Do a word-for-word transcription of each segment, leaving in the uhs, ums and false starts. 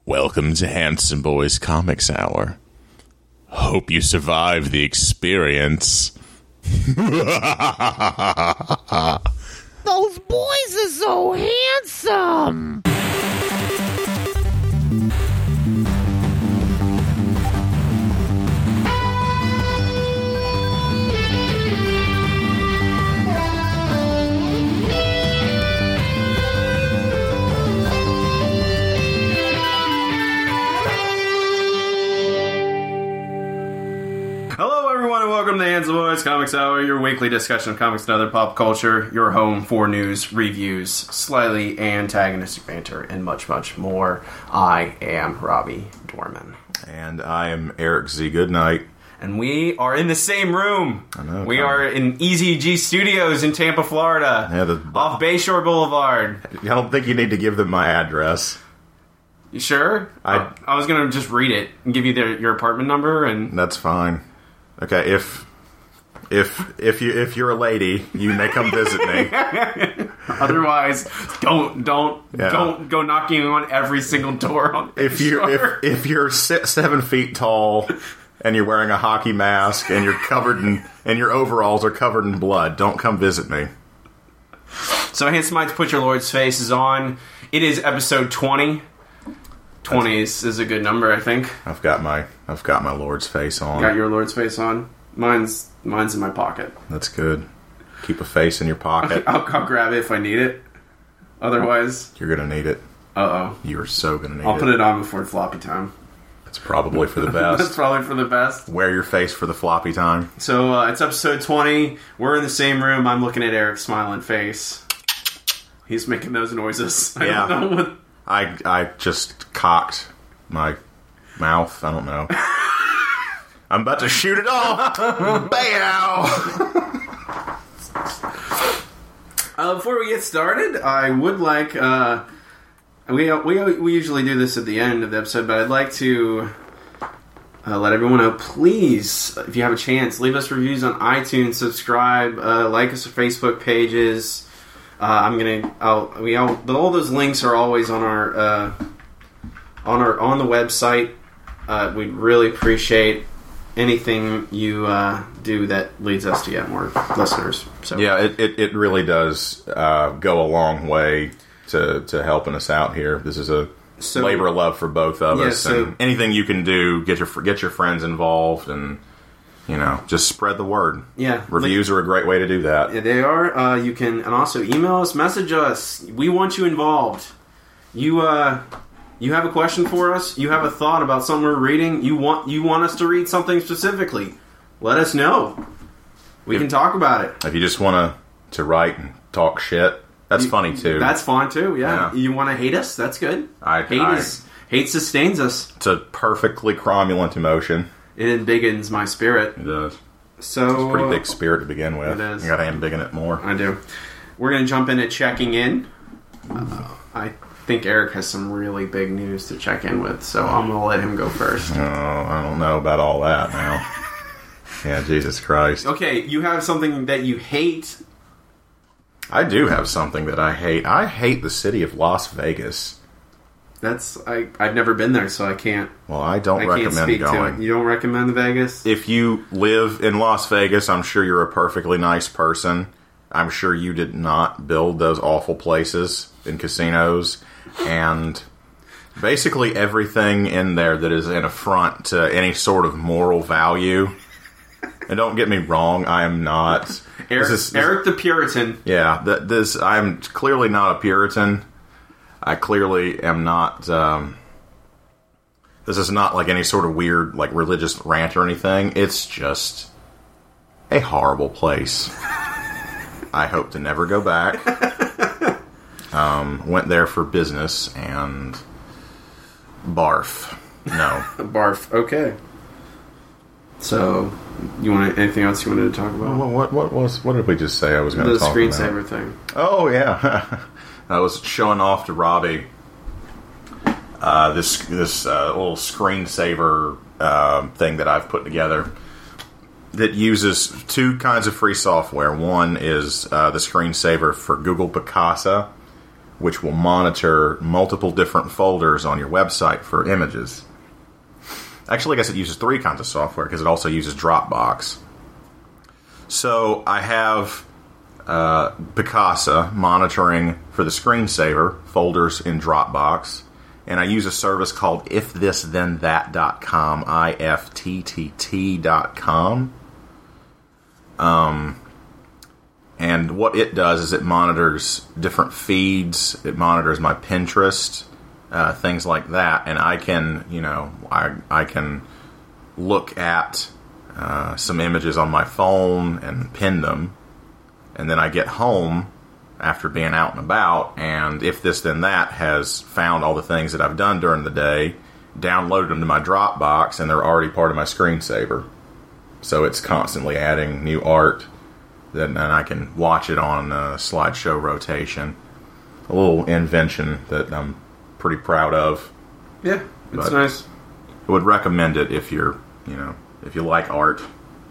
Welcome to Handsome Boys Comics Hour. Hope you survive the experience. Those boys are so handsome. Hello, everyone, and welcome to the Handsome Boys Comics Hour, your weekly discussion of comics and other pop culture, your home for news, reviews, slightly antagonistic banter, and much, much more. I am Robbie Dorman. And I am Eric Z. Goodnight. And we are in the same room. I know. We are in E Z G Studios in Tampa, Florida, Yeah, the, off Bayshore Boulevard. I don't think you need to give them my address. You sure? I- I was going to just read it and give you their, your apartment number, and That's fine. Okay, if if if you if you're a lady, you may come visit me. otherwise, don't don't Yeah. don't go knocking on every single door on If you Bayshore. if if you're si- seven feet tall and you're wearing a hockey mask and you're covered in and your overalls are covered in blood, don't come visit me. So, Handsome Put Your Lord's Faces on. It is episode twenty. twenty is, is a good number, I think. I've got my I've got my Lord's face on. Got your Lord's face on. Mine's mine's in my pocket. That's good. Keep a face in your pocket. I'll, I'll grab it if I need it. Otherwise, You're gonna need it. uh oh. You're so gonna need I'll it. put it on before floppy time. It's probably for the That's best. probably for the best. Wear your face for the floppy time. So, uh, it's episode twenty. We're in the same room. I'm looking at Eric's smiling face. He's making those noises. I Yeah. don't know what... I I just cocked my mouth. I don't know. I'm about to shoot it off. Bow. Uh, before we get started, I would like, uh, we, we we usually do this at the end of the episode, but I'd like to uh, let everyone know, please, if you have a chance, leave us reviews on iTunes, subscribe, uh, like us on Facebook pages. Uh, I'm gonna, I'll, we all, all those links are always on our, uh, on our, on the website. Uh, we'd really appreciate anything you uh, do that leads us to get more listeners. So Yeah, it, it, it really does uh, go a long way to, to helping us out here. This is a So- labor of love for both of Yeah, us. so- and anything you can do, get your get your friends involved, and you know, just spread the word. Yeah. Reviews are a great way to do that. Yeah, they are. Uh, you can, and also email us, message us. We want you involved. You, uh, you have a question for us. You have a thought about something we're reading. You want, you want us to read something specifically. Let us know. We If- can talk about it. If you just want to to write and talk shit, that's funny too. That's fine too. Yeah. Yeah. You want to hate us? That's good. I- hate I- is hate sustains us. it's a perfectly cromulent emotion. It embiggens my spirit. It does. So Pretty big spirit to begin with. It is. You gotta embiggen it more. I do. We're going to jump into checking in. Uh, I think Eric has some really big news to check in with, so I'm going to let him go first. Oh, I don't know about all that now. Yeah, Jesus Christ. Okay, you have something that you hate. I do have something that I hate. I hate the city of Las Vegas. That's I. I've never been there, so I can't. Well, I don't I can't recommend speak to it. going. You don't recommend Vegas? If you live in Las Vegas, I'm sure you're a perfectly nice person. I'm sure you did not build those awful places in casinos. And basically everything in there that is an affront to any sort of moral value. And don't get me wrong, I am not... Eric, this is- Eric the Puritan. Yeah, th- this I'm clearly not a Puritan. I clearly am not... Um, this is not like any sort of weird like religious rant or anything. It's just a horrible place. I hope to never go back. Um, went there for business and barf. No. Barf. Okay. So, you want anything else you wanted to talk about? What, what what was what did we just say I was going to The talk screensaver about? thing. Oh yeah, I was showing off to Robbie uh, this this uh, little screensaver uh, thing that I've put together that uses two kinds of free software. One is uh, the screensaver for Google Picasa, which will monitor multiple different folders on your website for images. Actually, I guess it uses three kinds of software because it also uses Dropbox. So I have uh, Picasa monitoring for the screensaver folders in Dropbox, and I use a service called if this then that dot com, I F T T T dot com. Um, and what it does is it monitors different feeds. It monitors my Pinterest, uh, things like that, and I can, you know, I I can look at uh, some images on my phone and pin them, and then I get home after being out and about, and if this then that has found all the things that I've done during the day, downloaded them to my Dropbox, and they're already part of my screensaver. So it's constantly adding new art, that, and I can watch it on uh, slideshow rotation. A little invention that I'm pretty proud of. Yeah, it's But nice. I would recommend it if you're, you know, if you like art,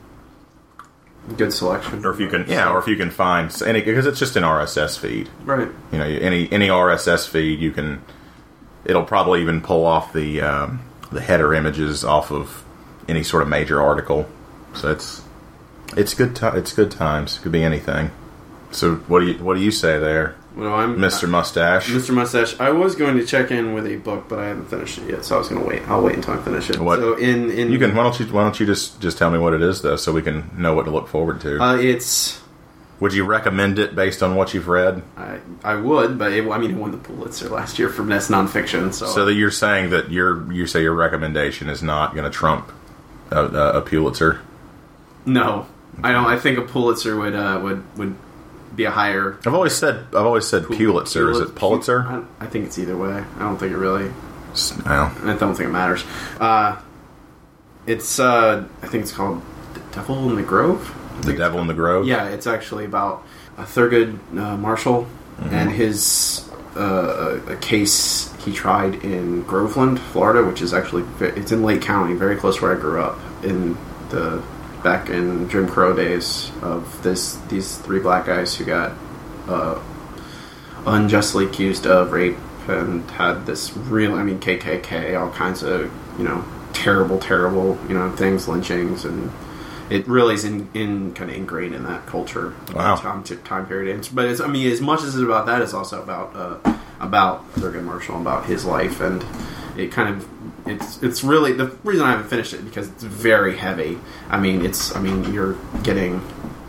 Good selection. or if you can, yeah, or if you can find any, because it's just an R S S feed. Right. You know, any any R S S feed, you can. It'll probably even pull off the um, the header images off of any sort of major article. So it's it's good. Ti- it's good times. Could be anything. So what do you what do you say there, Well, I'm Mister Mustache? Mister Mustache. I was going to check in with a book, but I haven't finished it yet, so I was going to wait. I'll wait until I finish it. What? So in in You can. Why don't you Why don't you just just tell me what it is though, so we can know what to look forward to. Uh, it's Would you recommend it based on what you've read? I I would, but it, I mean, it won the Pulitzer last year for best nonfiction. So, So that you're saying that your you say your recommendation is not going to trump a, a, a Pulitzer. no, I don't. I think a Pulitzer would uh, would would be a higher. I've always said I've always said Pulitzer. Is it Pulitzer? I, I think it's either way. I don't think it really. Well, I don't think it matters. Uh, it's uh, I think it's called The Devil in the Grove. The Devil in the Grove. Yeah, it's actually about a Thurgood uh, Marshall Mm-hmm. and his uh, a case he tried in Groveland, Florida, which is actually it's in Lake County, very close to where I grew up in the back in Jim Crow days of this these three black guys who got uh, unjustly accused of rape and had this real, I mean, K K K, all kinds of, you know, terrible, terrible, you know, things, lynchings, and it really is in, in kind of ingrained in that culture. Wow. Time, time period. And- But it's, I mean, as much as it's about that, it's also about uh, about Thurgood Marshall, about his life, and it kind of it's it's really the reason I haven't finished it because it's very heavy. I mean, it's I mean you're getting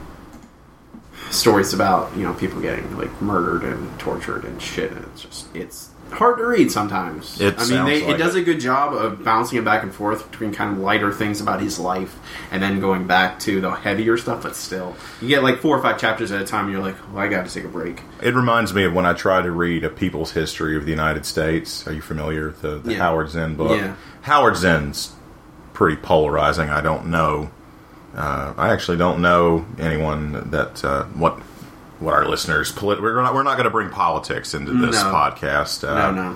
stories about, you know, people getting like murdered and tortured and shit, and it's just it's hard to read sometimes. It I mean, sounds they, like it does it. a good job of bouncing it back and forth between kind of lighter things about his life and then going back to the heavier stuff. But still, you get like four or five chapters at a time. And you're like, well, I got to take a break. It reminds me of when I try to read A People's History of the United States. Are you familiar with the, the Yeah. Howard Zinn book? Yeah. Howard Zinn's pretty polarizing. I don't know. Uh, I actually don't know anyone that uh, what what our listeners. Polit- we're not we're not going to bring politics into this No. podcast. Uh, no, no.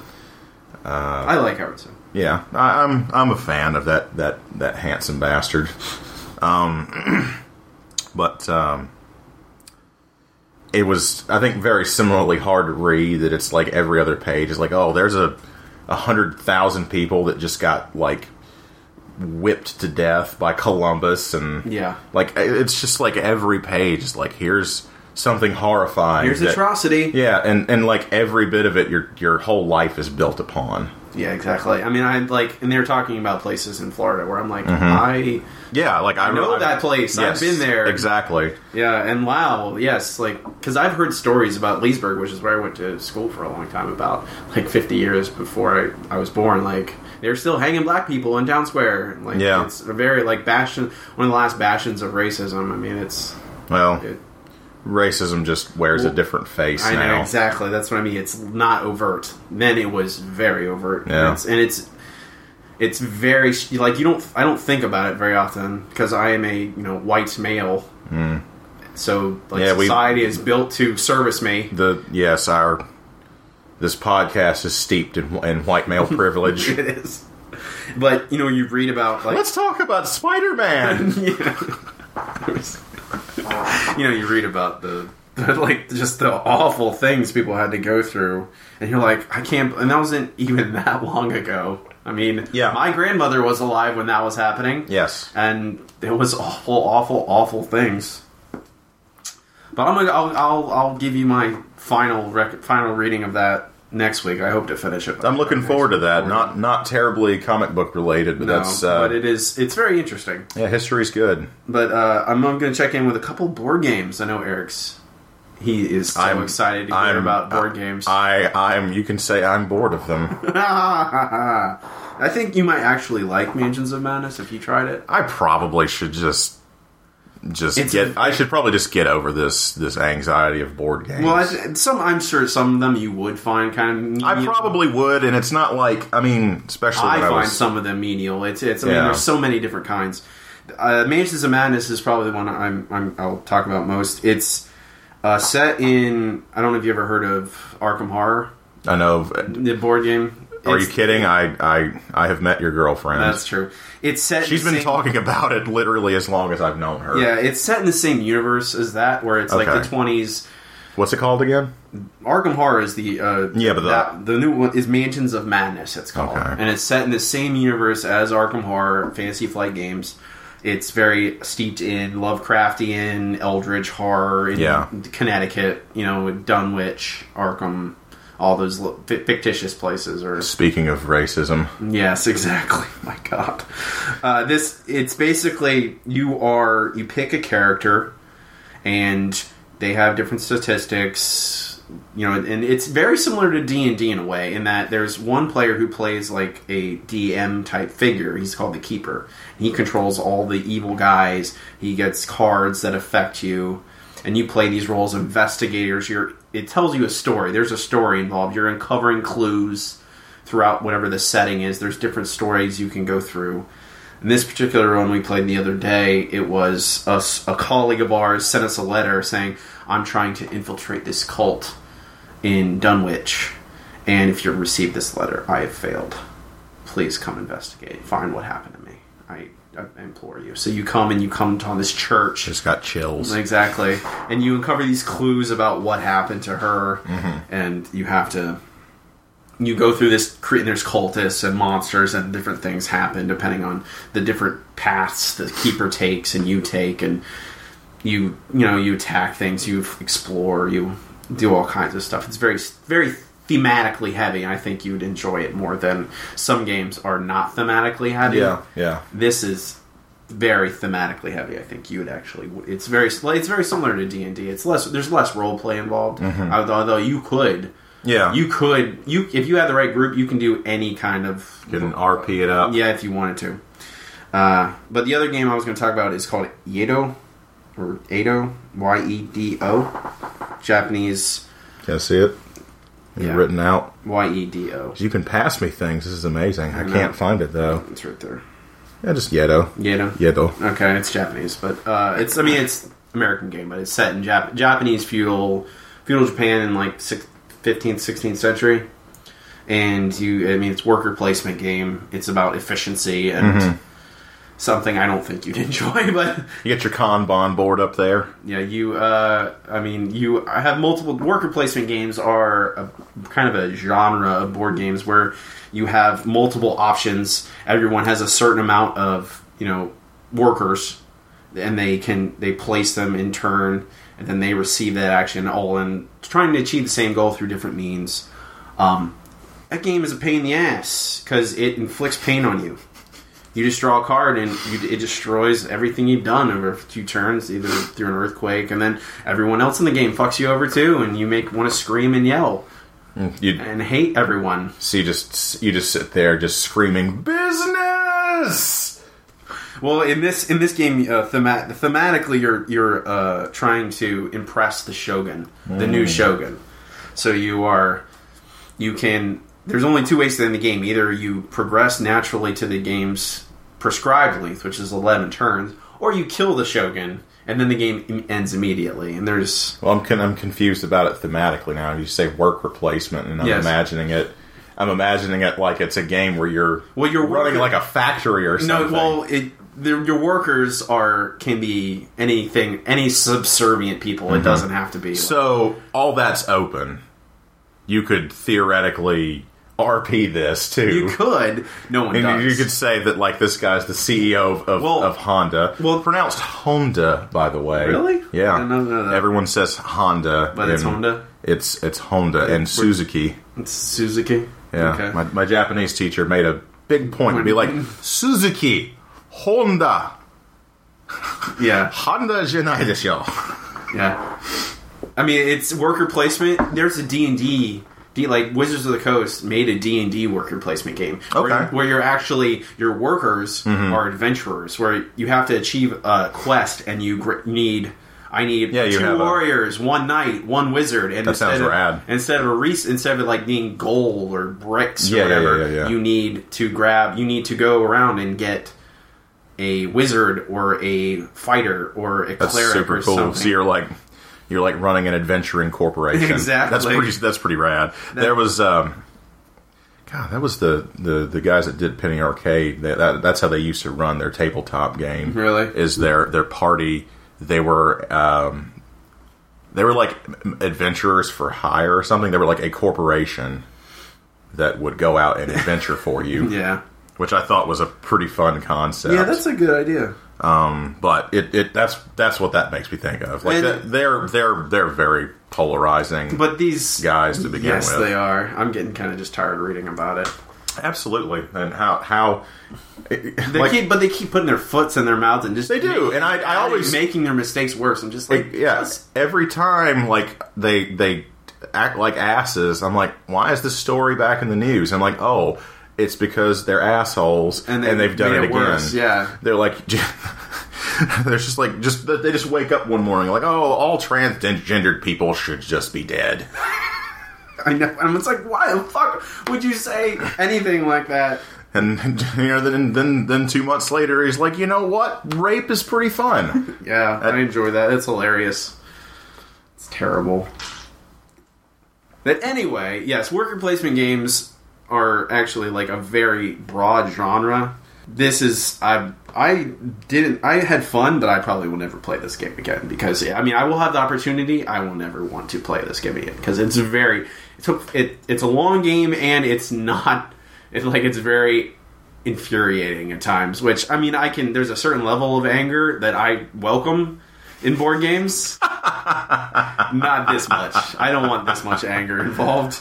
I like Howard Zinn. Yeah, I, I'm I'm a fan of that that, that handsome bastard. Um, but um, it was, I think, very similarly hard to read. That it's like every other page is like, oh, there's a a hundred thousand people that just got like whipped to death by Columbus, and Yeah. like it's just like every page is like, here's something horrifying. Here's that- atrocity. Yeah, and, and like every bit of it, your your whole life is built upon. Yeah, exactly. I mean, I like, and they're talking about places in Florida where I'm like, I Yeah, like I I know I- that place. I've been there. Exactly. Yeah, and wow, yes, like, because I've heard stories about Leesburg, which is where I went to school for a long time, about like fifty years before I, I was born. Like, they're still hanging black people in town square. Like, Yeah. it's a very like bastion, one of the last bastions of racism. I mean, it's Well, it, racism just wears a different face I know now. exactly. That's what I mean. It's not overt. Then it was very overt. Yeah. and it's, and it's it's very like you don't. I don't think about it very often because I am a you know white male. Mm. So like Yeah, we- society is built to service me. The yes, our this podcast is steeped in, in white male privilege. It is. But you know, you read about like Let's talk about Spider-Man. yeah. you know, you read about the the, like just the awful things people had to go through, and you're like, I can't. And that wasn't even that long ago. I mean, Yeah. my grandmother was alive when that was happening. Yes. And it was awful, awful, awful things. But I'm gonna, I'll, I'll, I'll give you my final rec- final reading of that next week. I hope to finish it. by I'm looking next forward to week. that. Not not terribly comic book related, but No, that's uh, but it is. It's very interesting. yeah, history's good. But uh, I'm, I'm going to check in with a couple board games. I know Eric's. He is so I'm excited to hear I'm- about board I- games. I I'm you can say I'm bored of them. I think you might actually like Mansions of Madness if you tried it. I probably should just just It's get. a- I should probably just get over this this anxiety of board games. Well, I th- some I'm sure some of them you would find kind of. I probably would, and it's not like I mean, especially I when I find was. some of them menial. It's it's. I mean, Yeah. there's so many different kinds. Uh, Mansions of Madness is probably the one I'm, I'm I'll talk about most. It's uh, set in. I don't know if you ever heard of Arkham Horror, I know. the board game. Are you It's- kidding? I I I have met your girlfriend. That's true. It's set. in She's the been same- talking about it literally as long as I've known her. Yeah, it's set in the same universe as that, where it's like Okay. the twenties. What's it called again? Arkham Horror is the uh, Yeah, but the- that, the new one is Mansions of Madness. It's called, Okay. and it's set in the same universe as Arkham Horror, Fantasy Flight Games. It's very steeped in Lovecraftian, Eldritch horror in Yeah. Connecticut. You know, Dunwich, Arkham, all those li- fictitious places. Or Speaking of racism, yes, exactly. My God, uh, this it's basically you are you pick a character, and they have different statistics. You know, and it's very similar to D and D in a way, in that there's one player who plays like a D M type figure. He's called the Keeper. He controls all the evil guys. He gets cards that affect you, and you play these roles of investigators. You're it tells you a story. There's a story involved. You're uncovering clues throughout whatever the setting is. There's different stories you can go through. In this particular one we played the other day, it was us, a colleague of ours sent us a letter saying, I'm trying to infiltrate this cult in Dunwich, and if you receive this letter, I have failed. Please come investigate. Find what happened to me. I, I implore you. So you come and you come to this church. just got chills. Exactly. And you uncover these clues about what happened to her, Mm-hmm. and you have to... You go through this, cre- and there's cultists and monsters, and different things happen depending on the different paths the Keeper takes and you take, and you you know you attack things, you explore, you do all kinds of stuff. It's very very thematically heavy, and I think you'd enjoy it more than some games are not thematically heavy. Yeah, yeah. This is very thematically heavy. I think you would actually. It's very it's very similar to D and D. It's less there's less role play involved, although, although you could. Yeah. You could, you if you had the right group, you can do any kind of... Can R P it up. Yeah, if you wanted to. Uh, but the other game I was going to talk about is called Yedo, or Edo, Y E D O. Japanese... Can I see it? Yeah. Written out. Y E D O. You can pass me things. This is amazing. I, know. can't find it, though. It's right there. Yeah, just Yedo. Yedo. Yedo. Okay, it's Japanese, but uh, it's, I mean, it's American game, but it's set in Jap- Japanese feudal, feudal Japan in like six, fifteenth, sixteenth century. And you, I mean, it's worker placement game. It's about efficiency and Mm-hmm. something I don't think you'd enjoy, but You get your Kanban board up there. yeah, you, uh, I mean, you I have multiple worker placement games are a, kind of a genre of board games where you have multiple options. Everyone has a certain amount of, you know, workers, and they can, they place them in turn, and then they receive that action all in trying to achieve the same goal through different means. Um, that game is a pain in the ass because it inflicts pain on you. You just draw a card and you, it destroys everything you've done over a few turns, either through an earthquake, and then everyone else in the game fucks you over too, and you make want to scream and yell You and hate everyone. so you just you just sit there just screaming business. Well, in this in this game, uh, thema- thematically, you're you're uh, trying to impress the shogun, the new shogun. So you are you can. There's only two ways to end the game. Either you progress naturally to the game's prescribed length, which is eleven turns, or you kill the shogun, and then the game im- ends immediately. And there's Well, I'm con- I'm confused about it thematically now. You say work replacement, and I'm Yes. imagining it. I'm imagining it like it's a game where you're Well, you're running working- like a factory or no. something. Well, it the, your workers are can be anything, any subservient people. Mm-hmm. It doesn't have to be. Like, So all that's open. You could theoretically R P this too. you could. No one And does. you could say that, like, this guy's the C E O of, of, Well- of Honda. well- pronounced Honda, by the way. Really? Yeah. I didn't know that. Everyone says Honda, But it's and Honda? It's it's Honda and Suzuki. It's Suzuki. Yeah. Okay. My, my Japanese teacher made a big point to be like, Suzuki, Honda, yeah. Honda janai desu yo. Yeah. I mean, it's worker placement. There's a D and D. D, like Wizards of the Coast made a D and D worker placement game. Okay. Where, where you're actually, your workers Mm-hmm. are adventurers, where you have to achieve a quest and you gr- need, I need Yeah, you two have a- warriors, one knight, one wizard. And That instead sounds of, rad. Instead of a res- instead of it like being gold or bricks or Yeah, yeah, whatever, yeah, yeah, yeah. you need to grab, you need to go around and get a wizard or a fighter or a That's cleric super or cool. something. So you're like, you're like running an adventuring corporation. Exactly. That's pretty. That's pretty rad. there was, um, God, that was the, the, the guys that did Penny Arcade. That, that that's how they used to run their tabletop game. Really? Is their their party? They were um, they were like adventurers for hire or something. They were like a corporation that would go out and adventure for you. Yeah. Which I thought was a pretty fun concept. Yeah, that's a good idea. Um, but it, it that's that's what that makes me think of. Like And- that, they're they're they're very polarizing But these guys to begin yes, with. they are. I'm getting kind of just tired of reading about it. Absolutely, and how how They like, keep, but they keep putting their foots in their mouth and just They do, and I- I always- making their mistakes worse. I'm just like, yeah, just- every time like they they act like asses. I'm like, why is this story back in the news? I'm like, oh, it's because they're assholes And and, they they've done made it it again. worse, yeah. They're like. They're just like just they just wake up one morning like, oh, all transgendered people should just be dead. I know. And it's like, why the fuck would you say anything like that? And you know, then then then two months later, he's like, you know what? Rape is pretty fun. Yeah, I enjoy that. It's hilarious. It's terrible. But anyway, yes, worker placement games are actually like a very broad genre. This is I I didn't I had fun, but I probably will never play this game again because yeah, I mean I will have the opportunity. I will never want to play this game again because it's very it's a, it, it's a long game and it's not it's like it's very infuriating at times. Which I mean I can there's a certain level of anger that I welcome in board games. Not this much. I don't want this much anger involved.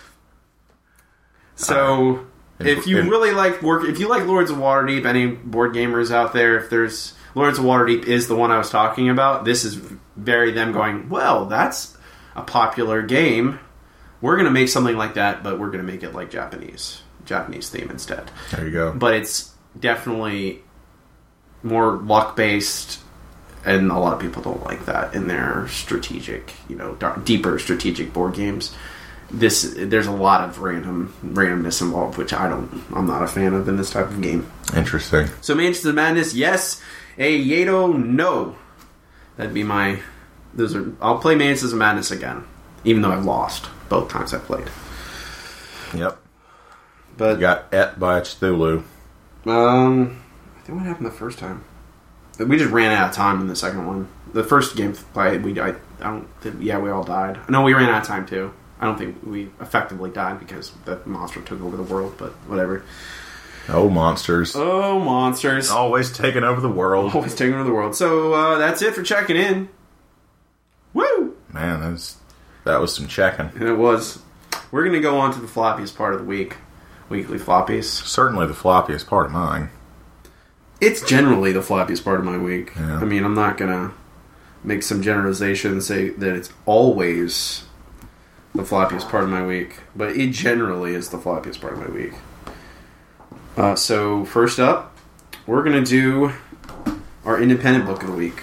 So. If you really like work, if you like Lords of Waterdeep, any board gamers out there, if there's Lords of Waterdeep is the one I was talking about. This is very them going, well, that's a popular game. We're going to make something like that, but we're going to make it like Japanese, Japanese theme instead. There you go. But it's definitely more luck based, and a lot of people don't like that in their strategic, you know, dark, deeper strategic board games. This there's a lot of random randomness involved, which I don't, I'm not a fan of in this type of game. Interesting. So Mansions of Madness, yes. A Yato, no. That'd be my. Those are. I'll play Mansions of Madness again, even though I've lost both times I played. Yep. But You got et by Cthulhu. um, I think what happened the first time. We just ran out of time in the second one. The first game played, we I, I don't. Yeah, we all died. No, we ran out of time too. I don't think we effectively died because the monster took over the world, but whatever. Oh, monsters. Oh, monsters. Always taking over the world. Always taking over the world. So, uh, that's it for checking in. Woo! Man, that was, that was some checking. And it was. We're going to go on to the floppiest part of the week. Weekly floppies. Certainly the floppiest part of mine. It's generally the floppiest part of my week. Yeah. I mean, I'm not going to make some generalization and say that it's always the floppiest part of my week, but it generally is the floppiest part of my week. Uh, so first up, we're going to do our independent book of the week.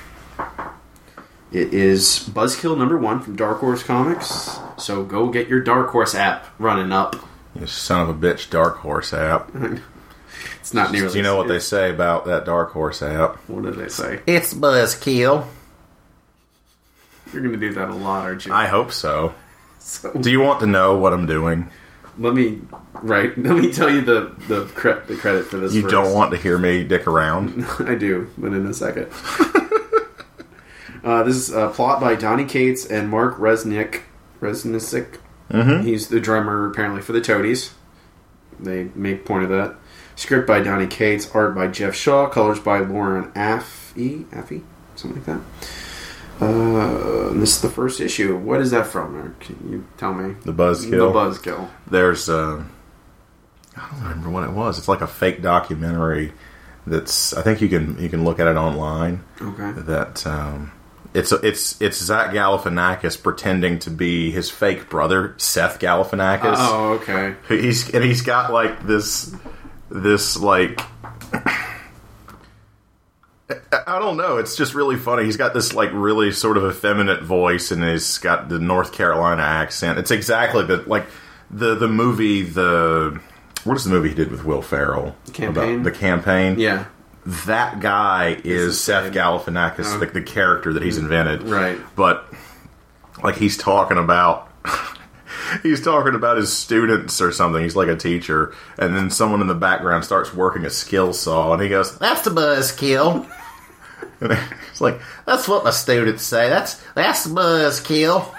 It is Buzzkill number one from Dark Horse Comics. So go get your Dark Horse app running up. You son of a bitch, Dark Horse app. It's not nearly. Do you know what they it's- say about that Dark Horse app? What did they say? It's Buzzkill. You're going to do that a lot, aren't you? I hope so. So, Do you want to know what I'm doing? let me right. Let me tell you the the, cre- the credit for this. You first. don't want to hear me dick around? I do, but in a second. uh, this is a plot by Donny Cates and Mark Resnick. Resnick. Mm-hmm. He's the drummer apparently for the Toadies. They make point of that. Script by Donny Cates, art by Jeff Shaw, colors by Lauren Affey, Affey, something like that. Uh, and this is the first issue. What is that from? Or can you tell me? The Buzzkill. The Buzzkill. There's, uh, I don't remember what it was. It's like a fake documentary. That's, I think you can you can look at it online. Okay. That um, it's it's it's Zach Galifianakis pretending to be his fake brother Seth Galifianakis. Oh, okay. He's and he's got like this this like. I don't know. It's just really funny. He's got this like really sort of effeminate voice, and he's got the North Carolina accent. It's exactly the like the the movie. The what is the movie he did with Will Ferrell? The Campaign? About the Campaign. Yeah. That guy is the Seth same. Galifianakis, Oh. the, the character that he's invented. Right. But like he's talking about. He's talking about his students or something. He's like a teacher, and then someone in the background starts working a skill saw, and he goes, "That's the buzzkill." And it's like, "That's what my students say. That's that's the buzzkill."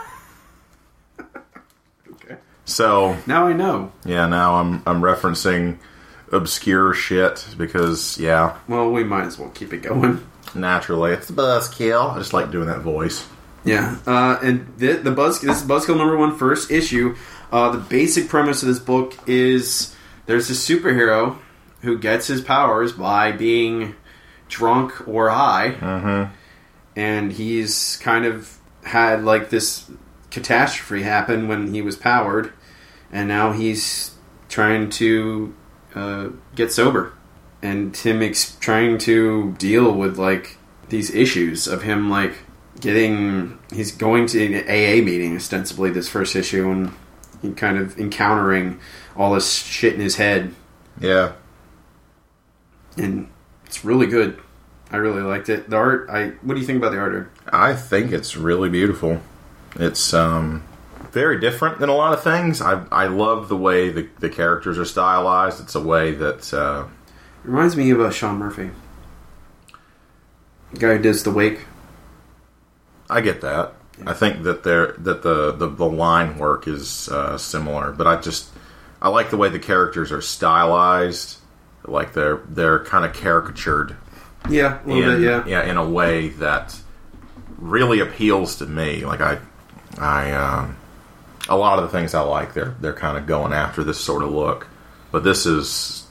Okay. So Now I know. yeah, now I'm I'm referencing obscure shit because yeah, Well, we might as well keep it going. naturally it's the buzzkill. I just like doing that voice. Yeah, uh, and the, the Buzz this is Buzzkill number one, first issue. Uh, the basic premise of this book is there's this superhero who gets his powers by being drunk or high, Mm-hmm. and he's kind of had like this catastrophe happen when he was powered, and now he's trying to uh, get sober, and him ex- trying to deal with like these issues of him like. Getting, he's going to an A A meeting ostensibly this first issue, and he kind of encountering all this shit in his head, Yeah, and it's really good. I really liked it. The art, I what do you think about the art? I think it's really beautiful. It's um, very different than a lot of things. I I love the way the, the characters are stylized. It's a way that uh, It reminds me of uh, Sean Murphy, the guy who does The Wake. I get that. I think that they're that the, the, the line work is uh, similar, but I just I like the way the characters are stylized. Like they're they're kind of caricatured. Yeah, a little in, bit, yeah. in a way that really appeals to me. Like I, I, um, a lot of the things I like, they're they're kind of going after this sort of look, but this is,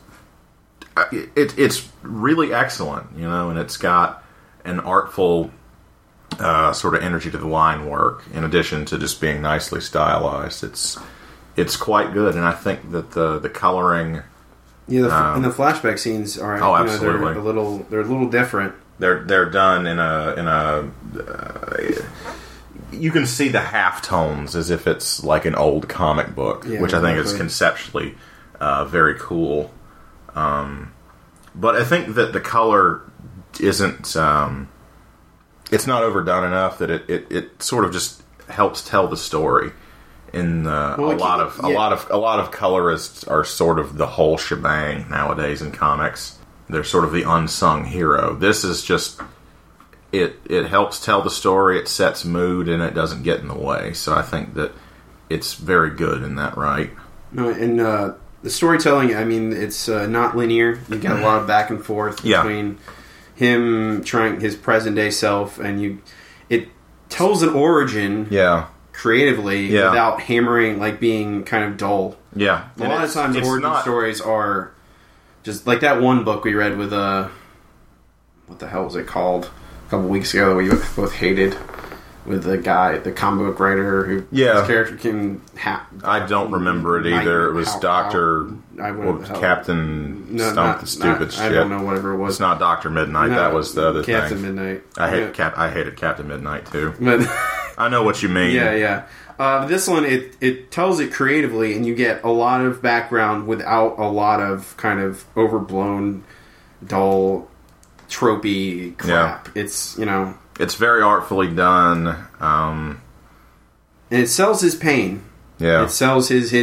it, it's really excellent, you know, and it's got an artful uh, sort of energy to the line work, in addition to just being nicely stylized. It's it's quite good, and I think that the the coloring. Yeah, the, Um, and the flashback scenes are oh, you know, they're absolutely. a little they're a little different. They're they're done in a in a. Uh, you can see the half tones as if it's like an old comic book, Yeah, which I think is exactly. conceptually uh, very cool. Um, but I think that the color isn't. Um, it's not overdone enough that it, it, it sort of just helps tell the story. In uh, Well, a it lot can- of a yeah. lot of a lot of colorists are sort of the whole shebang nowadays in comics. They're sort of the unsung hero. This is just it. It helps tell the story. It sets mood, and it doesn't get in the way. So I think that it's very good in that right. No, and uh, the storytelling, I mean, it's uh, not linear. You get a lot of back and forth Yeah. between him trying his present day self, and you. It tells an origin Yeah, creatively Yeah. without hammering, like being kind of dull. yeah. A And lot of it's- times, it's origin not- stories are just like that one book we read with uh, what the hell was it called? A couple weeks ago that we both hated. With the guy, the comic book writer who Yeah. his character can ha- I don't remember it either. It was How- Doctor how- I wouldn't- well, how- Captain No, Stump not- the Stupid not- shit. I don't know whatever it was. It's not Doctor Midnight. No, that was the other Captain thing. Midnight. I hate Yeah. Cap. I hated Captain Midnight too. But I know what you mean. yeah, yeah. Uh, this one it it tells it creatively, and you get a lot of background without a lot of kind of overblown, dull, tropey crap. It's you know, It's very artfully done. Um, and it sells his pain. yeah, It sells his his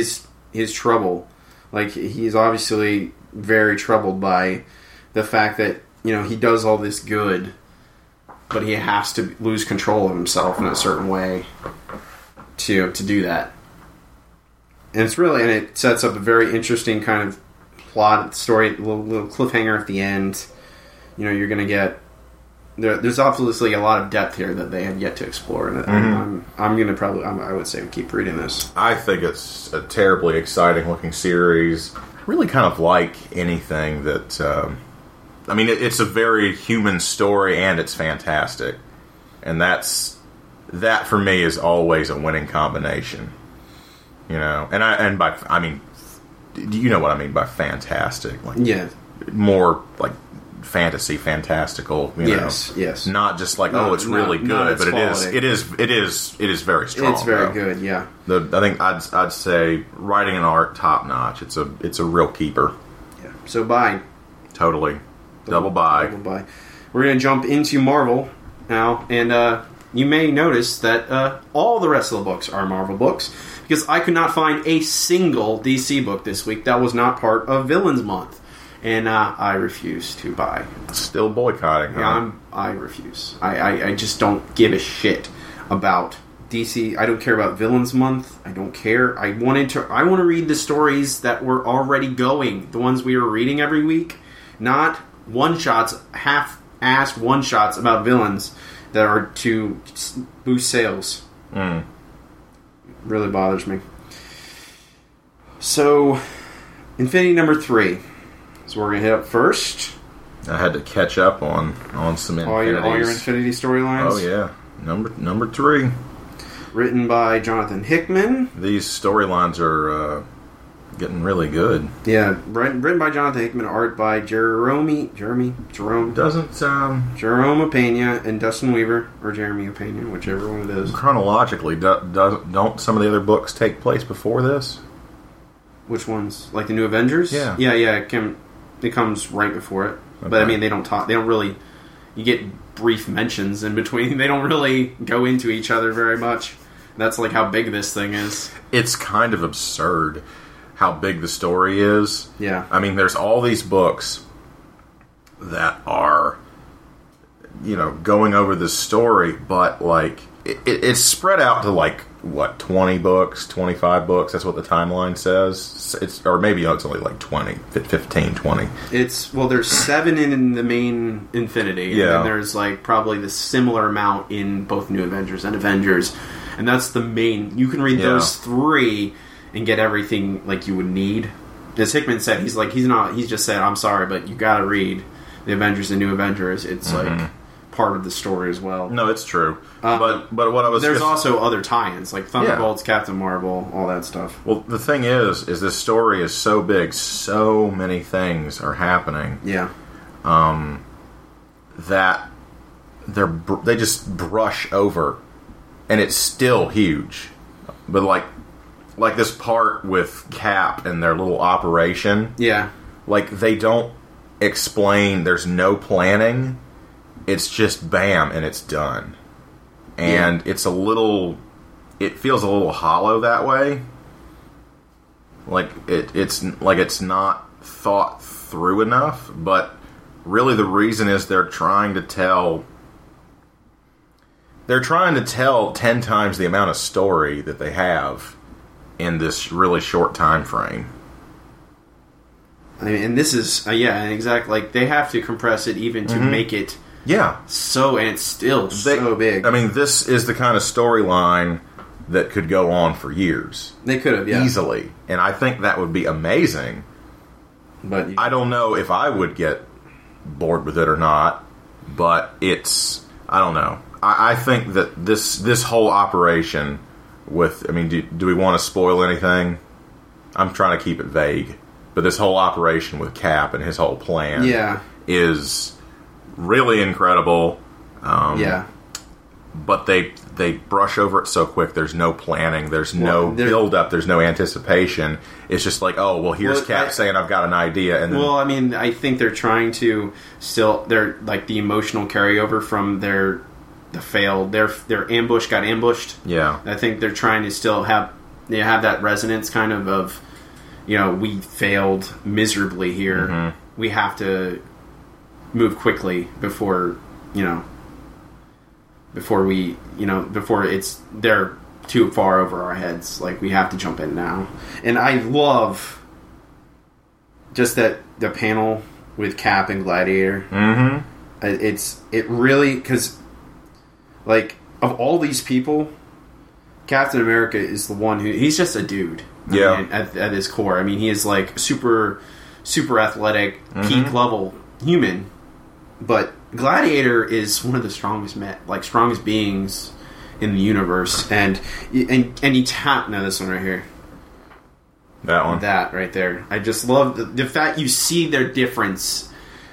his trouble. Like, he's obviously very troubled by the fact that, you know, he does all this good, but he has to lose control of himself in a certain way to to do that. And it's really, and it sets up a very interesting kind of plot story, little, little cliffhanger at the end. You know, you're going to get there, there's obviously a lot of depth here that they have yet to explore, and mm-hmm. I'm I'm going to probably I'm, I would say keep reading this. I think it's a terribly exciting looking series. I really kind of like anything that. Um, I mean, it, it's a very human story, and it's fantastic, and that's that for me is always a winning combination. You know, and I and by I mean, you know what I mean by fantastic, like yeah, more like fantasy, fantastical. You yes, know? yes, not just like no, oh, it's not, really good, but quality. it is, it is, it is, it is very strong. It's very though. good, yeah. The I think I'd I'd say writing and art top notch. It's a it's a real keeper. Yeah. So bye. Totally, double, double buy. Double buy. We're gonna jump into Marvel now, and uh, you may notice that uh, all the rest of the books are Marvel books. Because I could not find a single D C book this week that was not part of Villains Month, and uh, I refuse to buy. Still boycotting. Huh? Yeah, I'm, I refuse. I, I, I just don't give a shit about D C. I don't care about Villains Month. I don't care. I wanted to. I want to read the stories that were already going, the ones we were reading every week, not one shots, half-assed one shots about villains that are to boost sales. Mm. Really bothers me. So, Infinity number three. So we're gonna hit up first. I had to catch up on on some all your all your Infinity storylines. Oh yeah, number number three. Written by Jonathan Hickman. These storylines are uh, getting really good. Yeah, written, written by Jonathan Hickman, art by Jerome Jeremy Jerome doesn't um, Jerome Opeña and Dustin Weaver, or Jeremy Opeña, whichever one it is. Chronologically, do, do, don't some of the other books take place before this? Which ones? Like the New Avengers? Yeah, yeah, yeah. It, can, it comes right before it. Okay. But I mean, they don't talk. They don't really. You get brief mentions in between. They don't really go into each other very much. That's like how big this thing is. It's kind of absurd how big the story is. Yeah. I mean, there's all these books that are, you know, going over this story, but, like, it, it, it's spread out to, like, what, twenty books, twenty-five books? That's what the timeline says. It's Or maybe oh, it's only, like, twenty, fifteen, twenty. It's, well, there's seven in the main Infinity, and yeah. then there's, like, probably the similar amount in both New Avengers and Avengers, and that's the main. You can read yeah. those three and get everything like you would need. As Hickman said, he's like he's not. He's just said, "I'm sorry, but you got to read the Avengers and New Avengers. It's mm-hmm. like part of the story as well." No, it's true. Um, but but what I was there's just, also other tie-ins like Thunderbolts, yeah. Captain Marvel, all that stuff. Well, the thing is, is this story is so big, so many things are happening. Yeah. Um. That they're they just brush over, and it's still huge, but like. Like this part with Cap and their little operation. Yeah. Like, they don't explain, there's no planning. It's just bam, and it's done. And yeah. it's a little... It feels a little hollow that way. Like, it, it's like it's not thought through enough. But really the reason is they're trying to tell... They're trying to tell ten times the amount of story that they have in this really short time frame. I mean, and this is uh, yeah, exactly. Like they have to compress it even to mm-hmm. make it yeah so, and it's still they, so big. I mean, this is the kind of storyline that could go on for years. They could have, yeah, easily, and I think that would be amazing. But you, I don't know if I would get bored with it or not. But it's I don't know. I, I think that this this whole operation. With, I mean, do, do we want to spoil anything? I'm trying to keep it vague. But this whole operation with Cap and his whole plan yeah. is really incredible. Um, yeah. But they they brush over it so quick. There's no planning. There's well, no build-up. There's no anticipation. It's just like, oh, well, here's well, Cap I, saying I've got an idea. And then, well, I mean, I think they're trying to still... They're like the emotional carryover from their... The failed, their their ambush got ambushed. Yeah, I think they're trying to still have they have that resonance kind of of you know, we failed miserably here. Mm-hmm. We have to move quickly before, you know, before we, you know, before it's they're too far over our heads. Like, we have to jump in now. And I love just that the panel with Cap and Gladiator. Mm-hmm. It's it really, because like, of all these people, Captain America is the one who he's just a dude. I Yeah. mean, at, at his core. I mean, he is like super, super athletic, Mm-hmm. peak level human. But Gladiator is one of the strongest men, like strongest beings in the universe, and and and he tapped. No, this one right here, That one. that right there. I just love the, the fact you see their difference.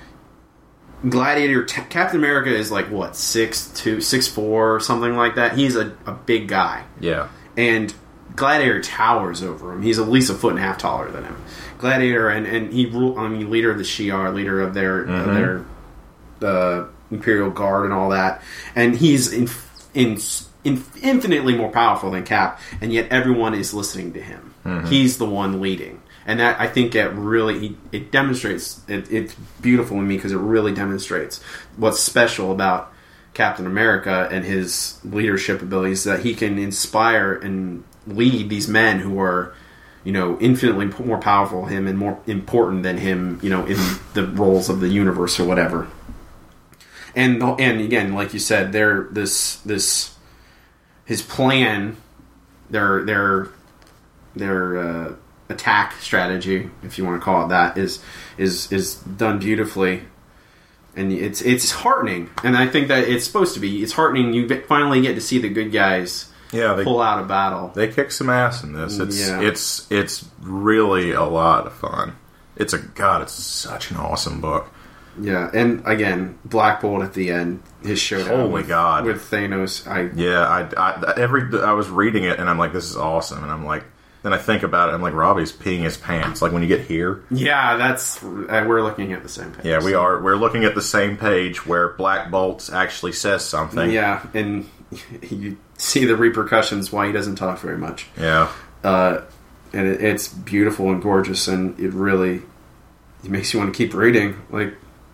Gladiator, t- Captain America is like what six two, six four, something like that. He's a, a big guy. Yeah. And Gladiator towers over him. He's at least a foot and a half taller than him. Gladiator, and, and he rule. I mean, leader of the Shi'ar, leader of their Mm-hmm. of their uh, Imperial Guard and all that. And he's in, in, in infinitely more powerful than Cap, and yet everyone is listening to him. Mm-hmm. He's the one leading, and that I think it really it demonstrates. It, it's beautiful in me because it really demonstrates what's special about Captain America and his leadership abilities, that he can inspire and lead these men who are, you know, infinitely more powerful than him and more important than him, you know, in the roles of the universe or whatever. And and again, like you said, they're this this his plan, their their their uh, attack strategy, if you want to call it that, is is is done beautifully. And it's it's heartening, and I think that it's supposed to be. It's heartening. You get- finally get to see the good guys Yeah, they pull out a battle. they kick some ass in this. It's Yeah. it's it's really a lot of fun. It's a god. It's such an awesome book. Yeah, and again, Black Bolt at the end, his showdown. Holy with, God. with Thanos. I Yeah, I, I every I was reading it and I'm like, this is awesome, and I'm like, then I think about it. I'm like, Robbie's peeing his pants. Like when you get here. yeah, that's uh, we're looking at the same page. Yeah, we are. We're looking at the same page where Black Bolt actually says something. Yeah, and you see the repercussions why he doesn't talk very much. Yeah. Uh, and it, it's beautiful and gorgeous, and it really it makes you want to keep reading, like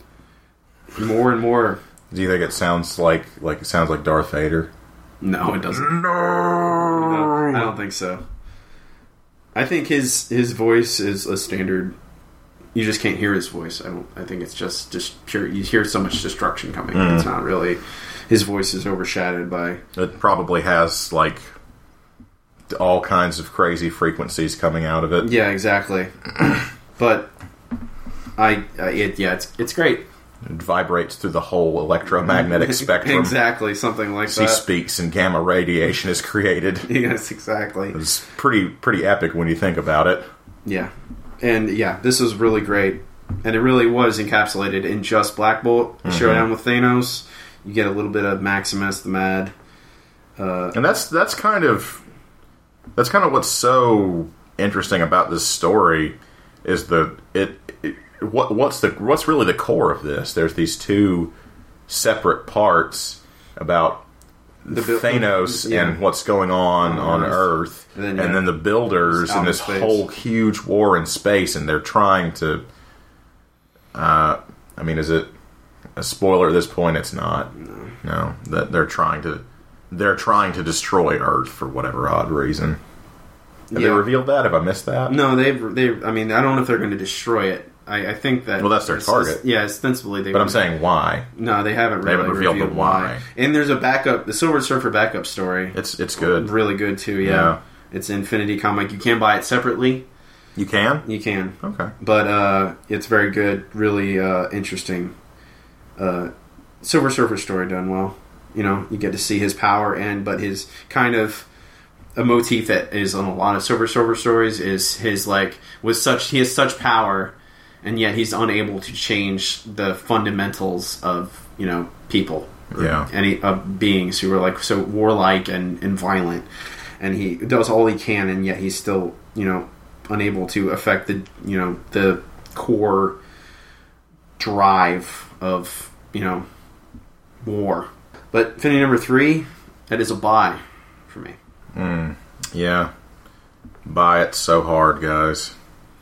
more and more. Do you think it sounds like like it sounds like Darth Vader? No, it doesn't. No. No, I don't think so. I think his his voice is a standard. You just can't hear his voice. I don't. I think it's just just pure. You hear so much destruction coming. Mm. It's not really. His voice is overshadowed by. It probably has like all kinds of crazy frequencies coming out of it. Yeah, exactly. But I, I it, yeah, it's it's great. It vibrates through the whole electromagnetic spectrum. Exactly, something like He that. speaks and gamma radiation is created. Yes, exactly. It's pretty pretty epic when you think about it. Yeah, and yeah, this was really great, and it really was encapsulated in just Black Bolt. The Mm-hmm. showdown with Thanos. You get a little bit of Maximus the Mad. Uh, And that's that's kind of that's kind of what's so interesting about this story is the it, it what what's the what's really the core of this. There's these two separate parts about The buil- Thanos yeah. and what's going on on Earth. Earth, And then, and yeah, then the builders outer and this space. whole huge war in space, and they're trying to. Uh, I mean, is it a spoiler at this point? It's not. No, no. That they're trying to. They're trying to destroy Earth for whatever odd reason. Have they Yeah. revealed that? Have I missed that? No, they've they. I mean, I don't know if they're going to destroy it. I, I think that. Well, that's their it's- target. Yeah, ostensibly they. But I'm would. saying why? No, they haven't. They Really haven't revealed the why. And there's a backup, the Silver Surfer backup story. It's it's good. Really good too. Yeah, Yeah. it's Infinity comic. You can buy it separately. You can. You can, Okay. but uh, it's very good. Really uh, interesting. Uh, Silver Surfer story done well. You know, you get to see his power and but his kind of a motif that is on a lot of Silver Surfer stories is his like with such he has such power. And yet he's unable to change the fundamentals of, you know, people. Or Yeah. Any of beings who are like so warlike and, and violent. And he does all he can, and yet he's still, you know, unable to affect the, you know, the core drive of, you know, war. But Infinity number three, that is a buy for me. Yeah. Buy it so hard, guys.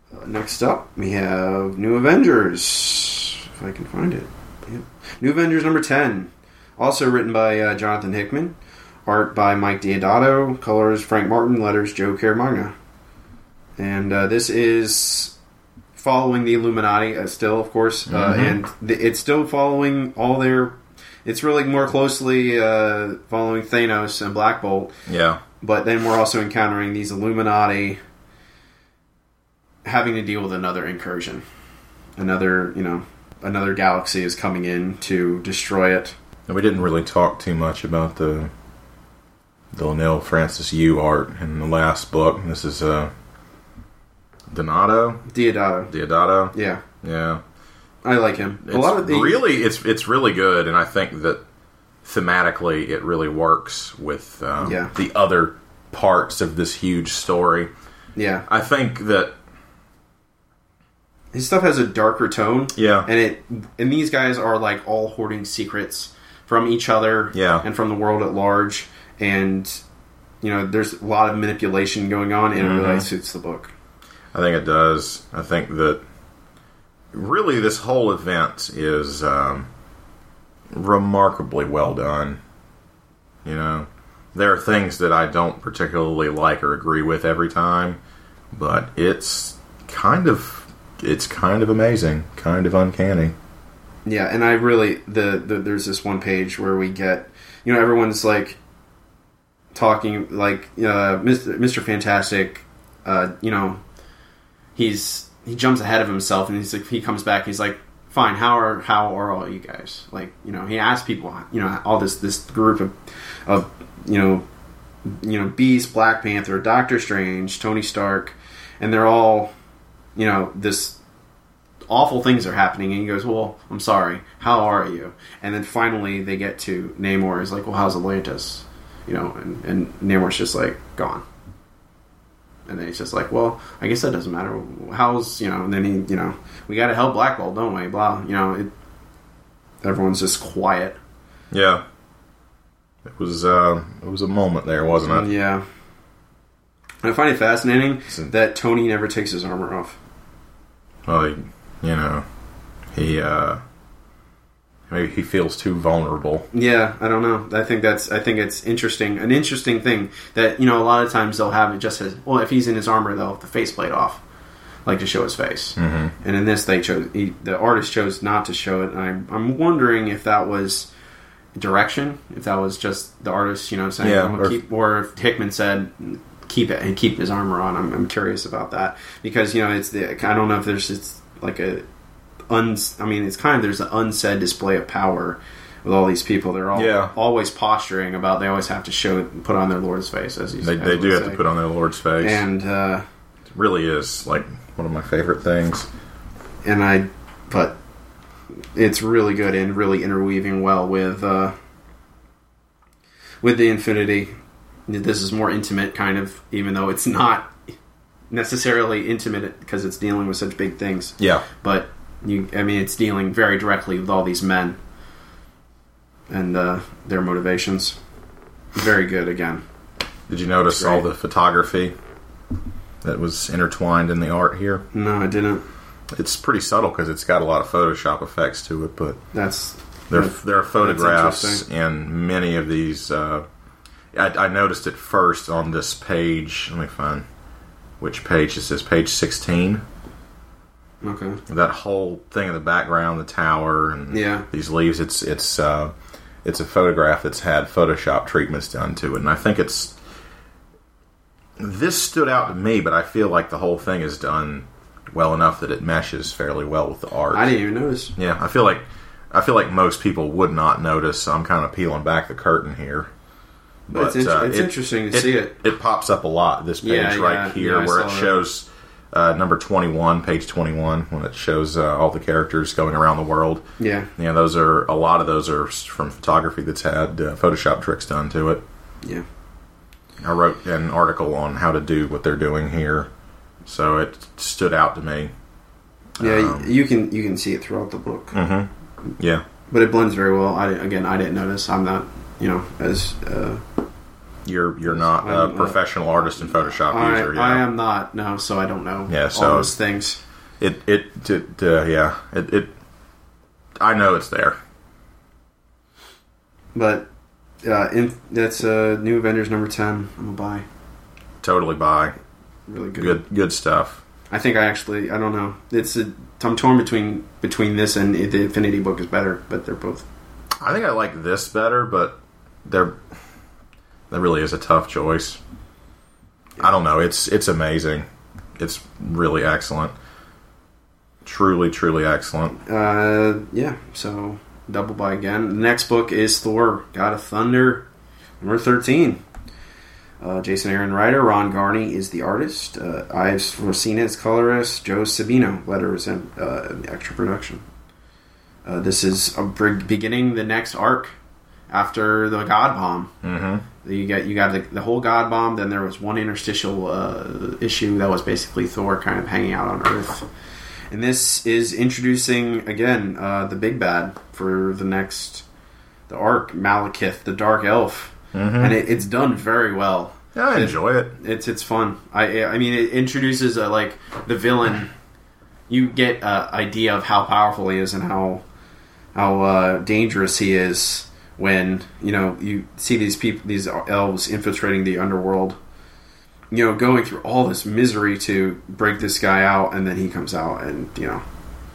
Uh, next up, we have New Avengers. If I can find it. Yep. New Avengers number ten. Also written by uh, Jonathan Hickman. Art by Mike Deodato. Colors Frank Martin. Letters Joe Caramagna. And uh, this is following the Illuminati uh, still, of course. Uh, Mm-hmm. And th- it's still following all their... It's really more closely uh, following Thanos and Black Bolt. Yeah. But then we're also encountering these Illuminati having to deal with another incursion. Another, you know, another galaxy is coming in to destroy it. And we didn't really talk too much about the the Lionel Francis Yu art in the last book. This is uh, Donato? Deodato. Deodato? Yeah. Yeah. I like him. It's a lot of the really, it's it's really good, and I think that thematically it really works with um, Yeah. the other parts of this huge story. Yeah. I think that His stuff has a darker tone. Yeah. And it and these guys are like all hoarding secrets from each other Yeah. and from the world at large. And you know, there's a lot of manipulation going on, and Mm-hmm. it really suits the book. I think it does. I think that really this whole event is um, remarkably well done. You know, there are things that I don't particularly like or agree with every time, but it's kind of it's kind of amazing, kind of uncanny. Yeah, and I really the, the there's this one page where we get, you know, everyone's like talking like uh, Mister Mister Fantastic, uh, you know, he's he jumps ahead of himself, and he's like he comes back, and he's like, fine, how are how are all you guys? Like, you know, he asks people, you know, all this this group of of you know you know Beast, Black Panther, Doctor Strange, Tony Stark, and they're all, you know, this awful things are happening, and he goes, well, I'm sorry, how are you? And then finally they get to Namor. He's like, well, how's Atlantis? You know, and, and Namor's just like, gone. And then he's just like, well, I guess that doesn't matter. How's, you know, and then he, you know, we got to help Black Bolt, don't we? Blah, you know, it, everyone's just quiet. Yeah, it was uh, it was a moment there, wasn't it? Yeah. And I find it fascinating So- that Tony never takes his armor off. Well, he, you know, he uh, maybe he feels too vulnerable. Yeah, I don't know. I think that's. I think it's interesting. An interesting thing that, you know, a lot of times they'll have it just as, well, if he's in his armor, they'll have the faceplate off, like to show his face. Mm-hmm. And in this, they chose. He, the artist chose not to show it. And I'm, I'm wondering if that was direction, if that was just the artist, you know, saying, Yeah, oh, or- keep, or if Hickman said, keep it and keep his armor on. I'm, I'm curious about that because, you know, it's the. I don't know if there's it's like a. Uns, I mean, it's kind of there's an unsaid display of power with all these people. They're all Yeah. always posturing about. They always have to show, put on their Lord's face, as you They as they we do have say. to put on their Lord's face. And uh, It really is like one of my favorite things. and I, but it's really good and really interweaving well with uh, with the Infinity. This is more intimate, kind of, even though it's not necessarily intimate because it's dealing with such big things. Yeah. But you, I mean, it's dealing very directly with all these men and uh, their motivations. Very good again. Did you notice Great. all the photography that was intertwined in the art here? No, I didn't. It's pretty subtle because it's got a lot of Photoshop effects to it, but That's there that- there are photographs interesting. in many of these. Uh, I, I noticed it first on this page. Let me find which page this is. Page sixteen. okay. That whole thing in the background, the tower, and Yeah. these leaves. It's it's uh, it's a photograph that's had Photoshop treatments done to it, and I think it's this stood out to me. But I feel like the whole thing is done well enough that it meshes fairly well with the art. I didn't even notice. Yeah, I feel like I feel like most people would not notice. So I'm kind of peeling back the curtain here. But it's, int- uh, it's it- interesting to see it. It pops up a lot. This page Yeah, right yeah, here, yeah, I where it saw that. shows uh, number twenty-one, page twenty-one, when it shows uh, all the characters going around the world. Yeah. Yeah, those are a lot of those are from photography that's had uh, Photoshop tricks done to it. Yeah. I wrote an article on how to do what they're doing here, so it stood out to me. Yeah, Um, you can you can see it throughout the book, Mm-hmm. Yeah, but it blends very well. I again, I didn't notice. I'm not, you know, as uh, You're you're not a I'm, uh, professional artist and Photoshop I, user. Yeah. I am not, no, so I don't know Yeah, all so- those things. It it, it uh, yeah it, it I know it's there. But uh, in, that's uh, New Avengers number ten. I'm gonna buy. Totally buy. Really good. Good good stuff. I think I actually, I don't know. It's a, I'm torn between between this and the Infinity book is better, but they're both. I think I like this better, but there that really is a tough choice. I don't know. It's it's amazing. It's really excellent. Truly, truly excellent. Uh, yeah. So double buy again. The next book is Thor: God of Thunder, number thirteen. Uh, Jason Aaron writer, Ron Garney is the artist. Uh, Ives Rosina is colorist. Joe Sabino letters and uh, extra production. Uh, this is a big, beginning the next arc after the God Bomb. Mm-hmm. You got you got the, the whole God Bomb. Then there was one interstitial uh, issue that was basically Thor kind of hanging out on Earth. And this is introducing again uh, the big bad for the next the arc, Malekith, the Dark Elf. Mm-hmm. And it, it's done very well. Yeah, I enjoy it. It's it's fun. I I mean, it introduces uh, like the villain. You get an idea of how powerful he is and how how uh, dangerous he is when you know you see these people, these elves infiltrating the underworld. You know, going through all this misery to break this guy out, and then he comes out and you know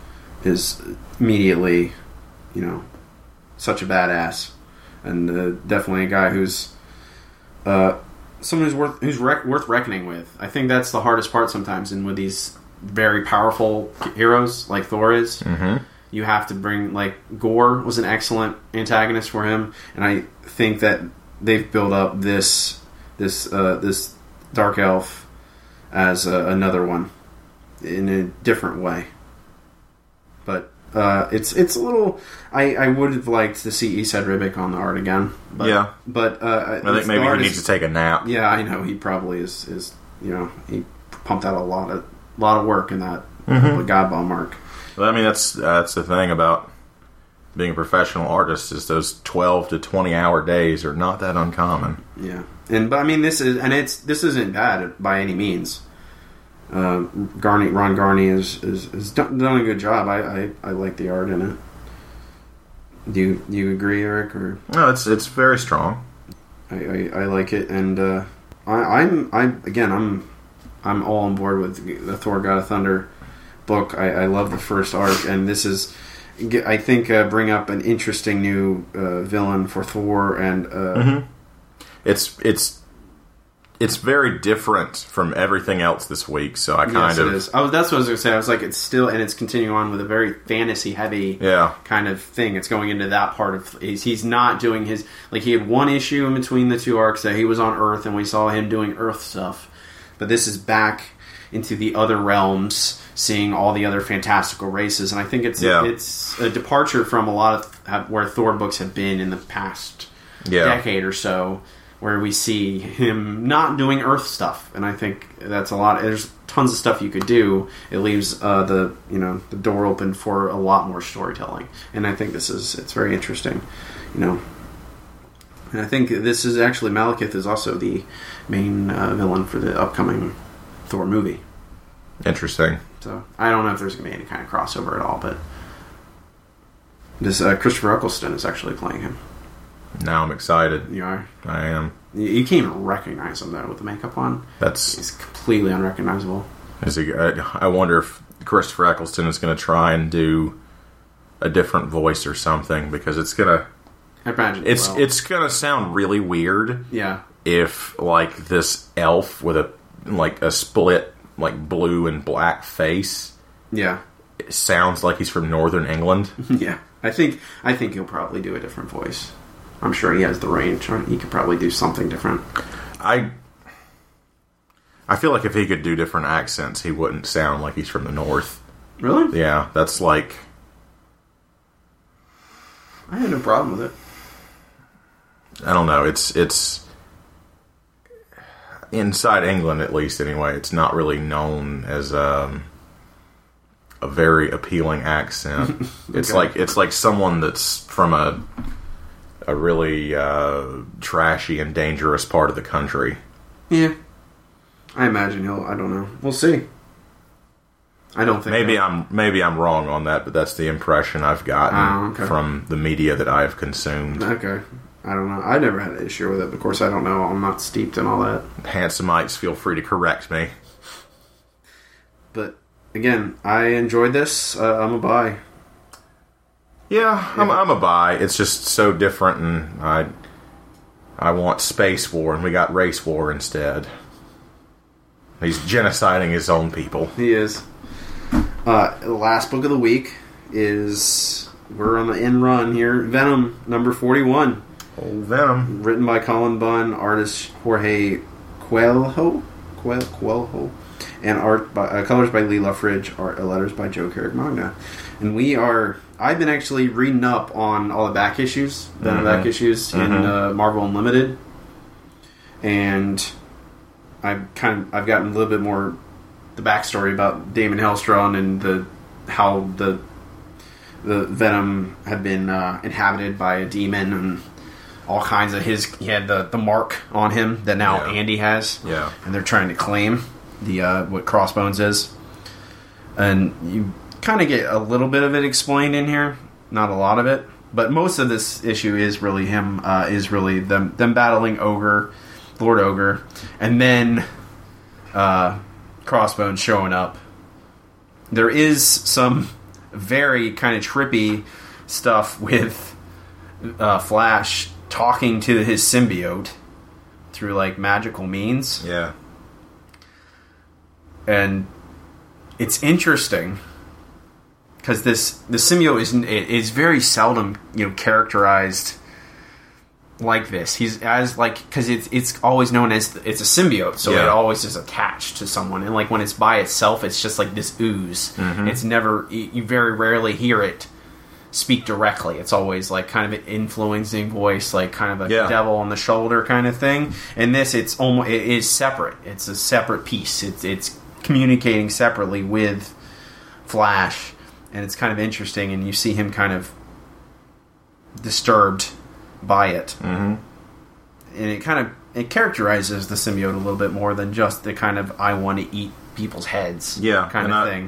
is immediately you know such a badass. And uh, definitely a guy who's uh, someone who's worth who's rec- worth reckoning with. I think that's the hardest part sometimes, and with these very powerful heroes like Thor is, Mm-hmm. you have to bring like Gore was an excellent antagonist for him, and I think that they've built up this this uh, this Dark Elf as uh, another one in a different way, but. Uh, it's it's a little. I, I would have liked to see Esad Ribic on the art again. But, Yeah. but uh, I think maybe he needs to take a nap. Yeah, I know he probably is. Is you know he pumped out a lot of lot of work in that Mm-hmm. God Bomb arc. Well, I mean, that's that's the thing about being a professional artist is those twelve to twenty hour days are not that uncommon. Yeah, and but I mean this is and it's this isn't bad by any means. Uh, Garney, Ron Garney is is, is done, done a good job. I, I, I like the art in it. Do you do you agree, Eric? Or No, it's it's very strong. I, I, I like it, and uh, I, I'm I'm again I'm I'm all on board with the Thor: God of Thunder book. I, I love the first arc, and this is I think uh, bring up an interesting new uh, villain for Thor, and uh, Mm-hmm. It's it's it's very different from everything else this week. So I kind yes, of it is. I was, that's what I was going to say. I was like, it's still, and it's continuing on with a very fantasy heavy yeah. kind of thing. It's going into that part of he's, he's not doing his like he had one issue in between the two arcs that he was on Earth, and we saw him doing Earth stuff. But this is back into the other realms, seeing all the other fantastical races, and I think it's Yeah. it's a departure from a lot of where Thor books have been in the past Yeah. decade or so, where we see him not doing Earth stuff, and I think that's a lot. There's tons of stuff you could do. It leaves uh, the you know the door open for a lot more storytelling, and I think this is it's very interesting, you know. And I think this is actually Malekith is also the main uh, villain for the upcoming Thor movie. Interesting. So I don't know if there's going to be any kind of crossover at all, but this uh, Christopher Eccleston is actually playing him. Now I'm excited. You are. I am. You, you can't even recognize him though with the makeup on. That's. He's completely unrecognizable. Is he, I, I wonder if Christopher Eccleston is going to try and do a different voice or something, because it's gonna. I imagine It's well. it's gonna sound really weird. yeah. If like this elf with a like a split like blue and black face Yeah. it sounds like he's from Northern England. Yeah. I think I think he'll probably do a different voice. I'm sure he has the range. He could probably do something different. I I feel like if he could do different accents, he wouldn't sound like he's from the North. Really? Yeah, that's like I had no problem with it. I don't know. It's it's inside England, at least. Anyway, it's not really known as um, a very appealing accent. It's Okay. like it's like someone that's from a a really uh, trashy and dangerous part of the country. Yeah. I imagine he'll, I don't know. We'll see. I don't think... Maybe that. I'm maybe I'm wrong on that, but that's the impression I've gotten Oh, okay. from the media that I've consumed. Okay. I don't know. I never had an issue with it. Of course, I don't know. I'm not steeped in all that. Handsomeites, feel free to correct me. But, again, I enjoyed this. Uh, I'm a buy. Yeah, I'm, I'm a buy. It's just so different, and I I want space war, and we got race war instead. He's genociding his own people. He is. Uh, the last book of the week is... We're on the end run here. Venom, number forty-one. Old Venom. Written by Colin Bunn, artist Jorge Coelho, Coel- Coelho, and art by, uh, colors by Lee Luffridge, art, uh, letters by Joe Carrick-Magna. And we are... I've been actually reading up on all the back issues, Venom Mm-hmm. back issues in Mm-hmm. uh, Marvel Unlimited, and I've kind of I've gotten a little bit more the backstory about Damon Hellstrom and the how the the Venom had been uh, inhabited by a demon and all kinds of his he had the, the mark on him that now Yeah. Andy has, Yeah. and they're trying to claim the uh, what Crossbones is, and you kind of get a little bit of it explained in here, not a lot of it, but most of this issue is really him uh, is really them them battling Ogre, Lord Ogre, and then uh, Crossbones showing up. There is some very kind of trippy stuff with uh, Flash talking to his symbiote through like magical means, Yeah. and it's interesting because this the symbiote is is very seldom you know characterized like this. He's as like because it's it's always known as it's a symbiote, so Yeah. it always is attached to someone, and like when it's by itself, it's just like this ooze. Mm-hmm. It's never you you very rarely hear it speak directly. It's always like kind of an influencing voice, like kind of a Yeah. devil on the shoulder kind of thing. And this, it's almost it is separate. It's a separate piece. It's it's communicating separately with Flash, and it's kind of interesting. And you see him kind of disturbed by it, Mm-hmm. and it kind of it characterizes the symbiote a little bit more than just the kind of I want to eat people's heads, Yeah, kind and of I- thing.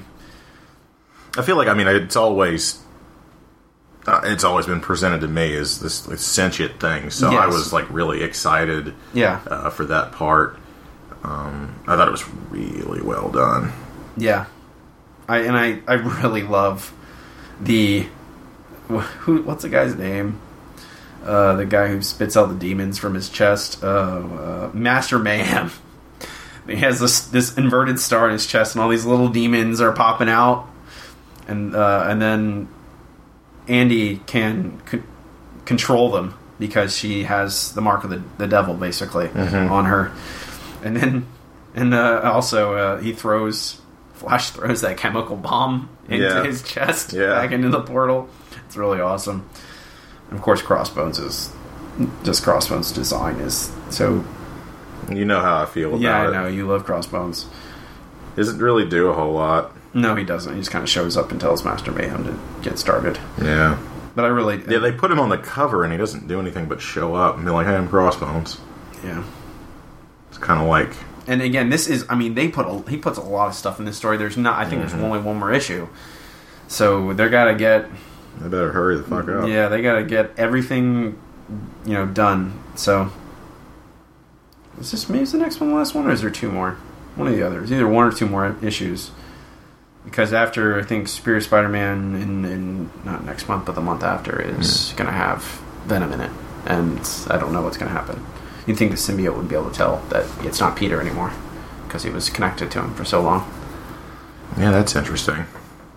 I feel like, I mean, it's always... Uh, it's always been presented to me as this, this sentient thing, so I Yes. was like really excited Yeah, uh, for that part. Um, I thought it was really well done. yeah. I and I, I really love the who what's the guy's name? Uh, the guy who spits out the demons from his chest, uh, uh, Master Mayhem. He has this this inverted star in his chest, and all these little demons are popping out, and uh, and then Andy can c- control them because she has the mark of the, the devil basically Mm-hmm. on her, and then and uh, also uh, he throws Flash throws that chemical bomb into Yeah. his chest Yeah. back into the portal. It's really awesome. And of course, Crossbones is just Crossbones' design is so. You know how I feel about Yeah, I it. know you love Crossbones. Doesn't really do a whole lot. No, he doesn't. He just kind of shows up and tells Master Mayhem to get started. Yeah. But I really, Yeah, they put him on the cover and he doesn't do anything but show up and be like, hey, I'm Crossbones. yeah. It's kind of like... And again, this is, I mean, they put a, he puts a lot of stuff in this story. There's not, I think Mm-hmm. there's only one more issue. So they gotta get, They better hurry the fuck up. yeah, they gotta get everything, you know, done. So, is this, maybe is the next one the last one, or is there two more? One of the others. Either one or two more issues. Because after, I think, Superior Spider-Man in, in not next month, but the month after is Hmm. going to have Venom in it. And I don't know what's going to happen. You'd think the symbiote would be able to tell that it's not Peter anymore. Because he was connected to him for so long. Yeah, that's interesting.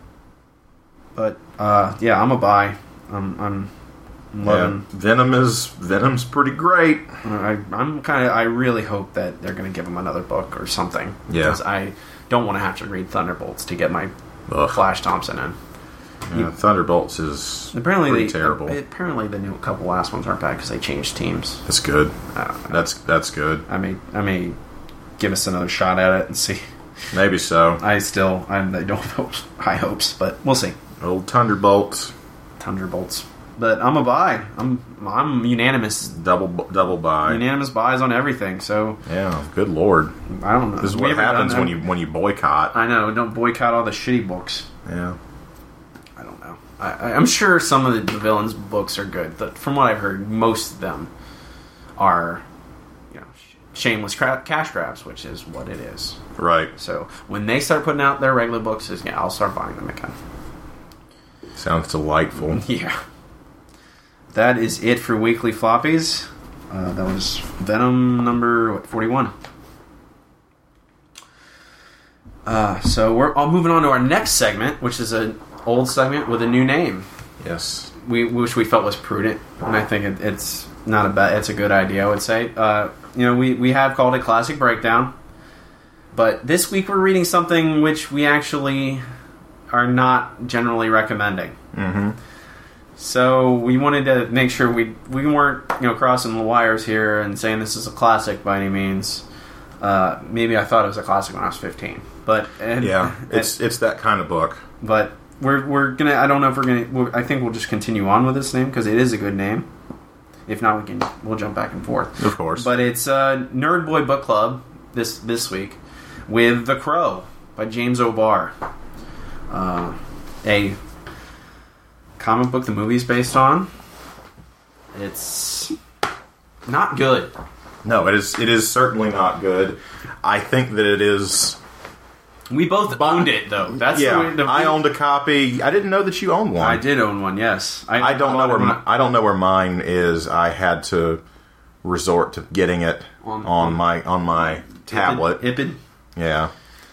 But, uh, yeah, I'm a buy. I'm, I'm Yeah. loving... Venom is... Venom's pretty great. I, I'm kind of... I really hope that they're going to give him another book or something. Yeah. Because I don't want to have to read Thunderbolts to get my Ugh. Flash Thompson in. Yeah, Thunderbolts is Apparently, pretty they, terrible. Apparently, the new couple last ones aren't bad because they changed teams. That's good. I don't know. That's that's good. I may, I may give us another shot at it and see. Maybe so. I still, I, I don't have high hopes, but we'll see. Old Thunderbolts. Thunderbolts. but I'm a buy. I'm I'm unanimous. Double double buy. Unanimous buys on everything. So Yeah, good lord. I don't know. This is We what haven't happens done when that. you when you boycott. I know. Don't boycott all the shitty books. Yeah. I don't know. I, I, I'm sure some of the, the villains' books are good, but from what I've heard, most of them are, you know, sh- shameless cra- cash grabs, which is what it is. Right. So when they start putting out their regular books, is yeah, I'll start buying them again. Sounds delightful. Yeah. That is it for weekly floppies. Uh, that was Venom number what, forty-one. Uh, so we're all moving on to our next segment, which is an old segment with a new name. Yes. We which we felt was prudent, and I think it, it's not a bad. It's a good idea, I would say. Uh, you know, we we have called it Classic Breakdown, but this week we're reading something which we actually are not generally recommending. Mm-hmm. So we wanted to make sure we we weren't you know crossing the wires here and saying this is a classic by any means. Uh, maybe I thought it was a classic when I was fifteen, but and, Yeah, it's it's that kind of book. But we're we're gonna. I don't know if we're gonna. We're, I think we'll just continue on with this name because it is a good name. If not, we can we'll jump back and forth. Of course. But it's uh, Nerd Boy Book Club this this week with The Crow by James O'Barr, uh, a comic book the movie's based on. It's not good. No, it is it is certainly not good. I think that it is. We both owned it though. That's Yeah, the way the, I owned a copy. I didn't know that you owned one. I did own one. Yes, I don't know bought where it when mi- I don't know where mine is. I had to resort to getting it On- on my on my tablet. Ipid. Yeah.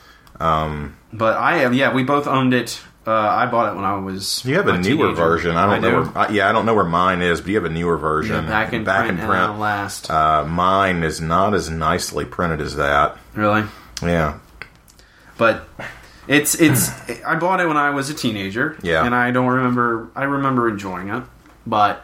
But I have, yeah, we both owned it. Uh, I bought it when I was. You have a, newer teenager. version. I don't I know. do. Where, I, yeah, I don't know where mine is, but you have a newer version. Yeah, back in print, and now last. Uh, mine is not as nicely printed as that. Really? Yeah. But it's it's. I bought it when I was a teenager. Yeah. And I don't remember. I remember enjoying it, but.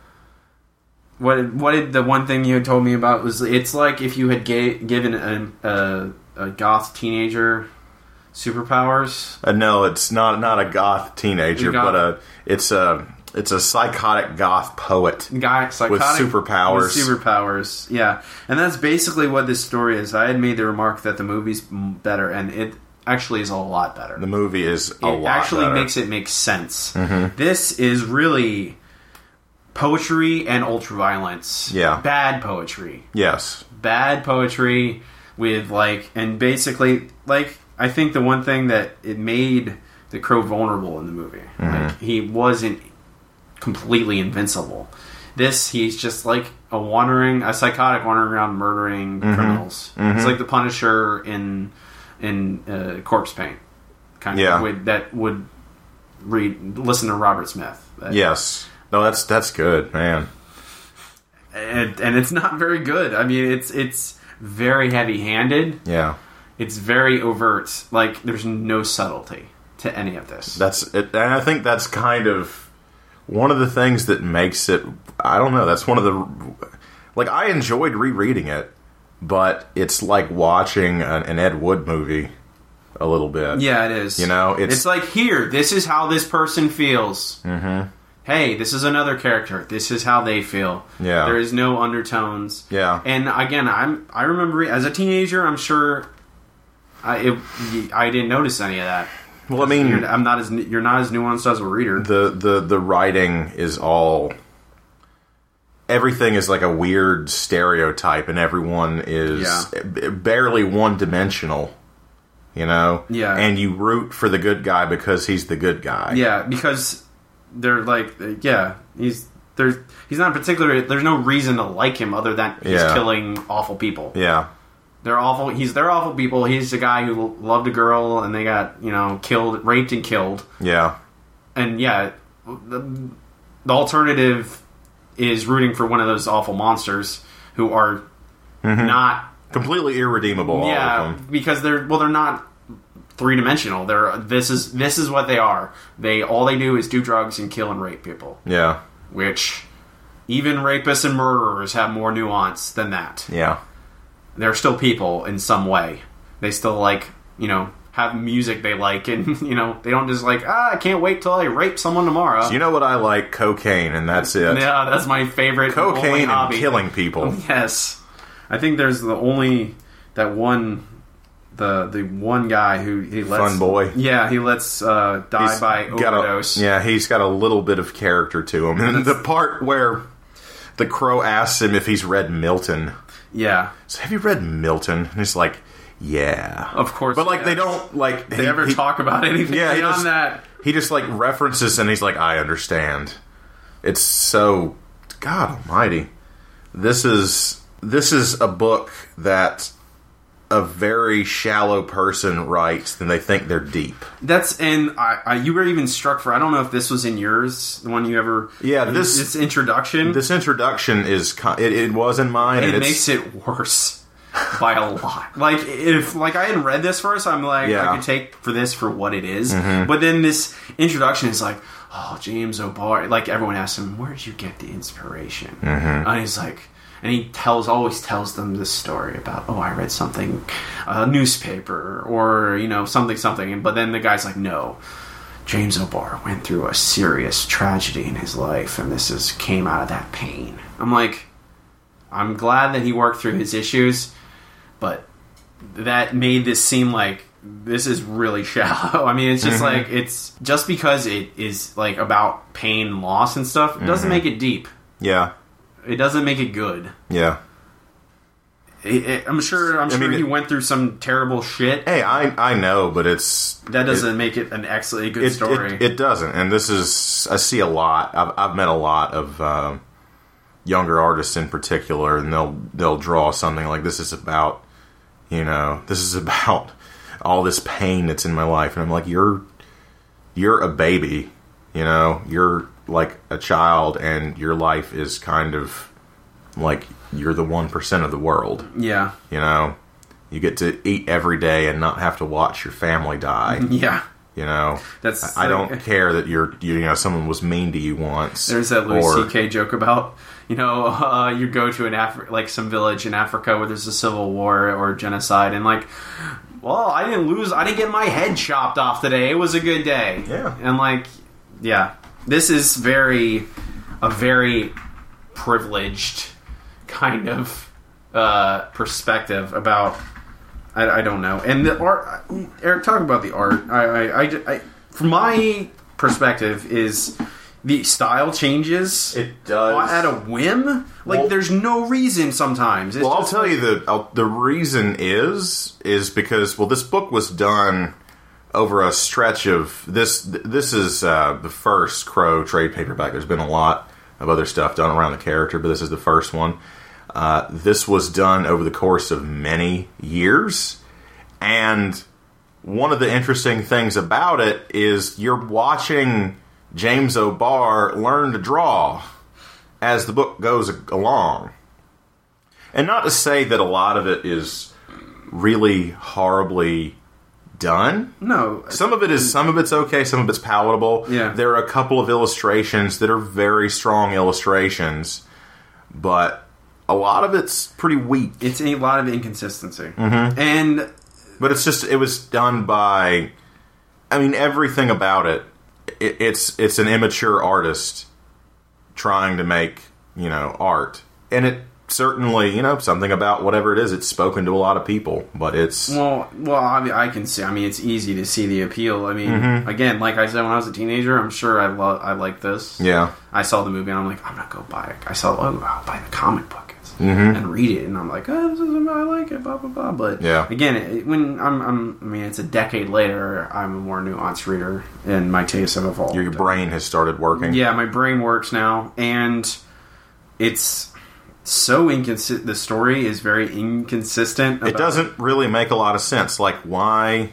What what did the one thing you had told me about was it's like if you had ga- given a, a, a goth teenager superpowers. Uh, no, it's not not a goth teenager, You got- but a it's a it's a psychotic goth poet. Guy psychotic With superpowers. with superpowers, yeah, and that's basically what this story is. I had made the remark that the movie's better, and it actually is a lot better. The movie is a it lot actually better. makes it make sense. Mm-hmm. This is really poetry and ultraviolence. Yeah. Bad poetry. Yes. Bad poetry with like, and basically like. I think the one thing that it made the Crow vulnerable in the movie, Mm-hmm. like he wasn't completely invincible. This, he's just like a wandering, a psychotic wandering around murdering Mm-hmm. criminals. It's like the Punisher in in uh, Corpse Paint, kind Yeah. of would, that would read listen to Robert Smith. That- Yes. No, that's that's good, man. and, and it's not very good. I mean, it's it's very heavy handed. Yeah. It's very overt. Like, there's no subtlety to any of this. That's it, and I think that's kind of one of the things that makes it. I don't know. That's one of the like I enjoyed rereading it, but it's like watching an, an Ed Wood movie a little bit. Yeah, it is. You know, it's- it's like, here, this is how this person feels. Mm-hmm. Hey, this is another character. This is how they feel. Yeah. There is no undertones. Yeah. And again, I'm I remember as a teenager, I'm sure I it, I didn't notice any of that. Well, I mean, You're, I'm not as you're not as nuanced as a reader. the the the writing is all. Everything is like a weird stereotype, and everyone is Yeah. b- barely one dimensional. You know. Yeah. And you root for the good guy because he's the good guy. Yeah, because they're like, yeah, he's there's he's not particular. There's no reason to like him other than he's Yeah. killing awful people. Yeah. They're awful. He's they're awful people. He's the guy who loved a girl and they got you know killed, raped, and killed. Yeah. And yeah, the, the alternative is rooting for one of those awful monsters who are not. Completely irredeemable. All Yeah, of them. because they're well, they're not three dimensional. They're this is this is what they are. They all they do is do drugs and kill and rape people. Yeah. Which even rapists and murderers have more nuance than that. Yeah. They're still people in some way. They still like you know have music they like, and you know they don't just like ah I can't wait till I rape someone tomorrow. So you know what I like? Cocaine, and that's it. Yeah, that's my favorite. only Cocaine and hobby. killing people. Yes, I think there's the only that one. The the one guy who he lets Fun boy. Yeah, he lets uh, die He's by got a- overdose. yeah, he's got a little bit of character to him. And the part where the crow asks him if he's read Milton. Yeah, So have you read Milton? And he's like, yeah. of course. But like yeah. they don't like They ever talk about anything Yeah, he beyond just- that. He just like references and he's like, I understand. It's so God almighty. This is this is a book that a very shallow person writes, then they think they're deep. That's and I, I you were even struck for I don't know if this was in yours, the one you ever Yeah, this- this introduction. This introduction is ki- it, it was in mine, it and it's, makes it worse by a lot. Like if like I hadn't read this first, I'm like Yeah. I could take for this for what it is. Mm-hmm. But then this introduction is like, oh, James O'Barr. Like everyone asks him, where did you get the inspiration? Mm-hmm. And he's like. And he tells, always tells them this story about, oh, I read something, a newspaper, or, you know, something, something. But then the guy's like, no, James O'Barr went through a serious tragedy in his life, and this is came out of that pain. I'm like, I'm glad that he worked through his issues, but that made this seem like this is really shallow. I mean, it's just Mm-hmm. like, it's just because it is, like, about pain and loss and stuff, it doesn't Mm-hmm. make it deep. yeah, It doesn't make it good. yeah. It, it, I'm sure. I'm I sure mean, he it- went through some terrible shit. Hey, I I know, but it's That doesn't it, make it an excellent, good it, story. It, it doesn't, and this is I see a lot. I've I've met a lot of uh, younger artists in particular, and they'll they'll draw something like this is about, you know, this is about all this pain that's in my life, and I'm like, you're you're a baby, you know, you're like a child, and your life is kind of like you're the one percent of the world. yeah, You know, you get to eat every day and not have to watch your family die. yeah. You know, That's I I like- don't care that you're you know someone was mean to you once. There's that Louis or- C K joke about, you know, uh, you go to an Afri- like some village in Africa where there's a civil war or genocide, and like, well, I didn't lose, I didn't get my head chopped off today. It was a good day. Yeah. And like, yeah, this is very a very privileged kind of uh, perspective about. I, I don't know. And the art, Eric, talk about the art. I, I, I, I, from my perspective, is the style changes. It does. At a whim. Like, Well- there's no reason sometimes. It's Well, I'll just tell like- you the I'll, the reason is is because well, this book was done over a stretch of this. This is uh, the first Crow trade paperback. There's been a lot of other stuff done around the character, but this is the first one. Uh, this was done over the course of many years, and one of the interesting things about it is you're watching James O'Barr learn to draw as the book goes along. And not to say that a lot of it is really horribly done. No. Some of it is some of it's okay, some of it's palatable. Yeah. There are a couple of illustrations that are very strong illustrations, but a lot of it's pretty weak. It's a lot of inconsistency. Mm-hmm. And But it's just it was done by I mean everything about it, it it's it's an immature artist trying to make, you know, art. And it certainly, you know, something about whatever it is, it's spoken to a lot of people, but it's Well, well, I, mean, I can see. I mean, it's easy to see the appeal. I mean, Mm-hmm. again, like I said, when I was a teenager, I'm sure I lo- I like this. yeah. I saw the movie and I'm like, I'm not gonna buy it. I saw, oh, I'll buy the comic book Mm-hmm. and read it, and I'm like, oh, this is I like it, blah blah blah. But Yeah. again, it, when I'm, I'm, I mean, it's a decade later. I'm a more nuanced reader, and my tastes have evolved. Your, your brain has started working. Yeah, my brain works now, and it's so inconsistent. The story is very inconsistent. It about- doesn't really make a lot of sense. Like, why?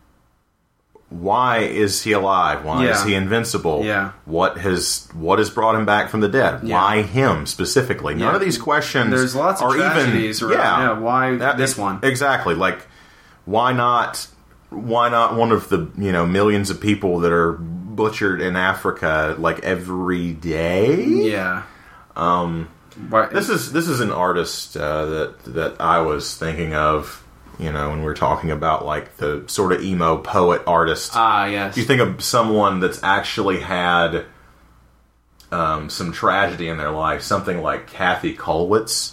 Why is he alive? Why Yeah. is he invincible? Yeah. What has what has brought him back from the dead? Yeah. Why him specifically? None Yeah. of these questions. There's lots of are tragedies even. around. Yeah. Yeah, why That- this one? Exactly. Like, why not? Why not one of the you know millions of people that are butchered in Africa like every day? Yeah. Um. This is this is an artist uh, that that I was thinking of You know, when we're talking about like the sort of emo poet artist. Ah, yes. You think of someone that's actually had um, some tragedy in their life, something like Kathy Kollwitz.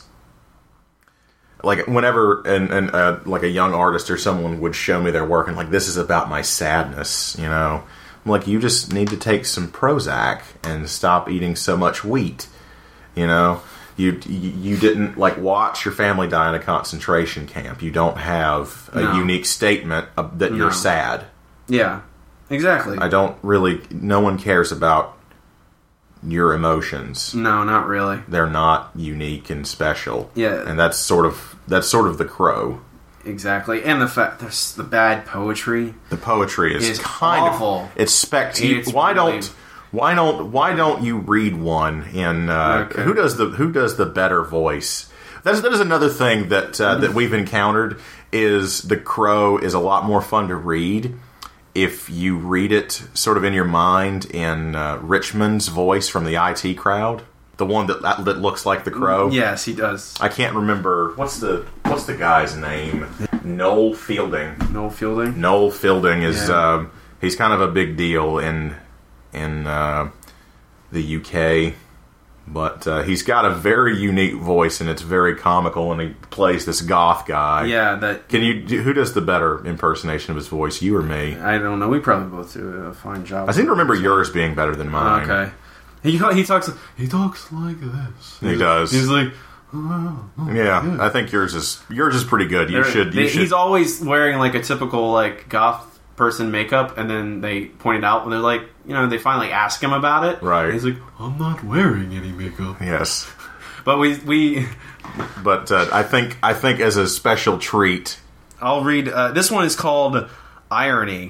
Like whenever an, an, uh, like a young artist or someone would show me their work and like, this is about my sadness, you know, I'm like, you just need to take some Prozac and stop eating so much wheat, you know. You you didn't like watch your family die in a concentration camp. You don't have a No. unique statement of, that No. you're sad. Yeah, exactly. I don't really. No one cares about your emotions. No, not really. They're not unique and special. Yeah. and that's sort of that's sort of the Crow. Exactly, and the fact there's the bad poetry. The poetry is It's kind awful. of it's spectacular. It's Why really- don't why don't why don't you read one in uh, Okay. who does the who does the better voice? That's that is another thing that uh, that we've encountered is the Crow is a lot more fun to read if you read it sort of in your mind in uh, Richmond's voice from the I T Crowd, the one that that looks like the Crow. Yes, he does. I can't remember what's the what's the guy's name. Noel Fielding. Noel Fielding. Noel Fielding is Yeah. um, he's kind of a big deal in in uh, the U K, but uh, he's got a very unique voice and it's very comical. And he plays this goth guy. Yeah, that Can you? do- Who does the better impersonation of his voice? You or me? I don't know. We probably both do a fine job. I seem to remember yours being better than mine. Okay. He he talks he talks like this. He does. He's like Yeah, I think yours is yours is pretty good. You they're- should. You they- should. He's always wearing like a typical like goth person makeup, and then they point it out when they're like, you know, they finally ask him about it. Right. And he's like, I'm not wearing any makeup. Yes, But we we but uh, I think I think as a special treat. I'll read. Uh, this one is called Irony.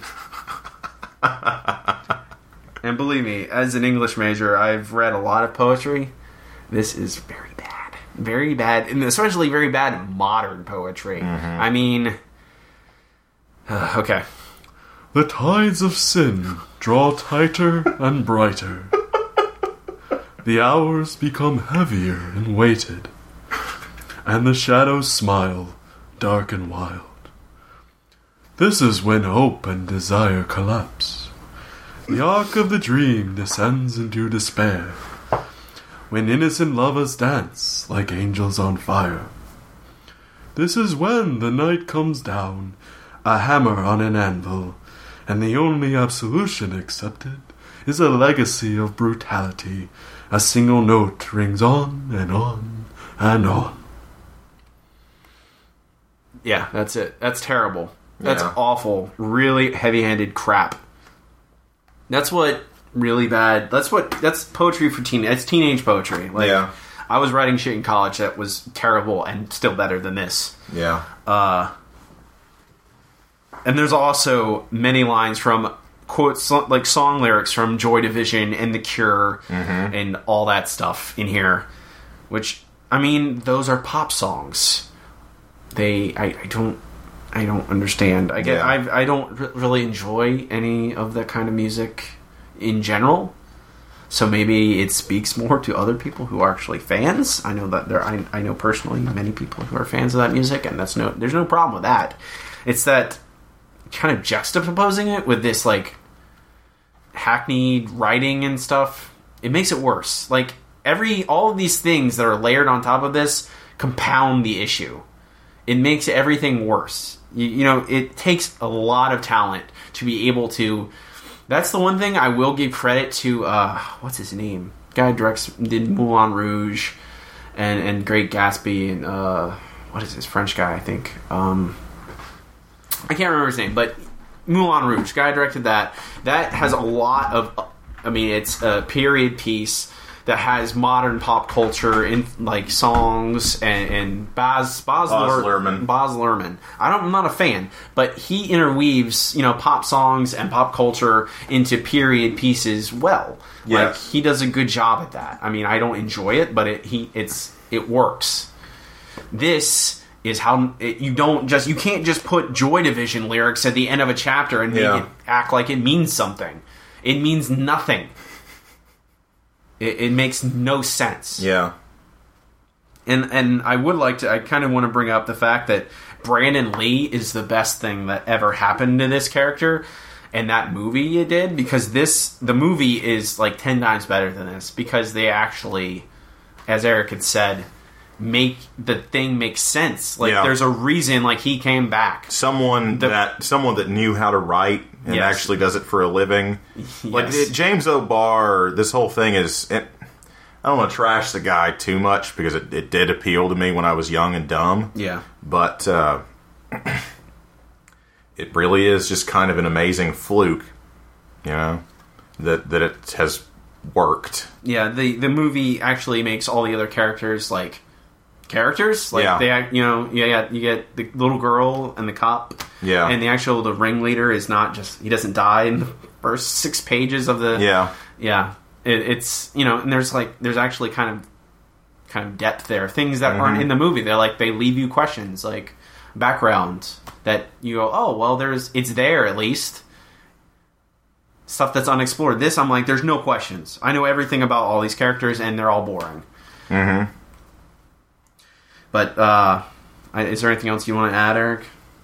And believe me, as an English major, I've read a lot of poetry. This is very bad. Very bad. And especially very bad modern poetry. I mean... uh, okay. The tides of sin draw tighter and brighter. The hours become heavier and weighted. And the shadows smile, dark and wild. This is when hope and desire collapse. The arc of the dream descends into despair. When innocent lovers dance like angels on fire. This is when the night comes down, a hammer on an anvil, and the only absolution accepted is a legacy of brutality. A single note rings on and on and on. Yeah, that's it. That's terrible. That's Yeah. awful. Really heavy-handed crap. That's what really bad... That's what... That's poetry for teen... That's teenage poetry. Like, Yeah. I was writing shit in college that was terrible and still better than this. Yeah. And there's also many lines from quotes like song lyrics from Joy Division and The Cure and all that stuff in here, which I mean, those are pop songs. They, I, I don't, I don't understand. I get, Yeah. I, I don't r- really enjoy any of that kind of music in general. So maybe it speaks more to other people who are actually fans. I know that there, I, I know personally many people who are fans of that music, and that's no, there's no problem with that. It's that kind of juxtaposing it with this like hackneyed writing and stuff. It makes it worse. Like every, all of these things that are layered on top of this compound the issue. It makes everything worse. You, you know, it takes a lot of talent to be able to. That's the one thing I will give credit to. Uh, what's his name? Guy who directs did Moulin Rouge, and and Great Gatsby, and uh, what is this French guy? I think um, I can't remember his name, but Moulin Rouge. Guy who directed that. That has a lot of. I mean, it's a period piece that has modern pop culture in like songs and, and Baz Baz, Baz Luhr- Luhrmann. Baz Luhrmann. I don't, I'm not a fan, but he interweaves, you know, pop songs and pop culture into period pieces well. Like Yes. he does a good job at that. I mean, I don't enjoy it, but it he it's it works. This is how it, you don't just you can't just put Joy Division lyrics at the end of a chapter and make Yeah. it act like it means something. It means nothing. It, it makes no sense. Yeah. And and I would like to, I kind of want to bring up the fact that Brandon Lee is the best thing that ever happened to this character and that movie you did, because this, the movie is like ten times better than this, because they actually, as Eric had said, make the thing make sense. Like, Yeah. there's a reason, like, he came back. Someone The- that someone that knew how to write and Yes. actually does it for a living. Like Yes. it, James O'Barr, this whole thing is. It, I don't want to trash the guy too much because it, it did appeal to me when I was young and dumb. Yeah. But uh, it really is just kind of an amazing fluke, you know, that that it has worked. Yeah, the the movie actually makes all the other characters like characters. Like Yeah. they, act- you know, you get you get the little girl and the cop. Yeah. and the actual the ringleader is not just, he doesn't die in the first six pages of the Yeah. yeah. It, it's, you know, and there's like there's actually kind of kind of depth there, things that Mm-hmm. aren't in the movie. They're like, they leave you questions, like background that you go, oh well, there's it's there at least. Stuff that's unexplored. This, I'm like, there's no questions. I know everything about all these characters, and they're all boring. Mm-hmm. But uh, I, is there anything else you want to add, Eric?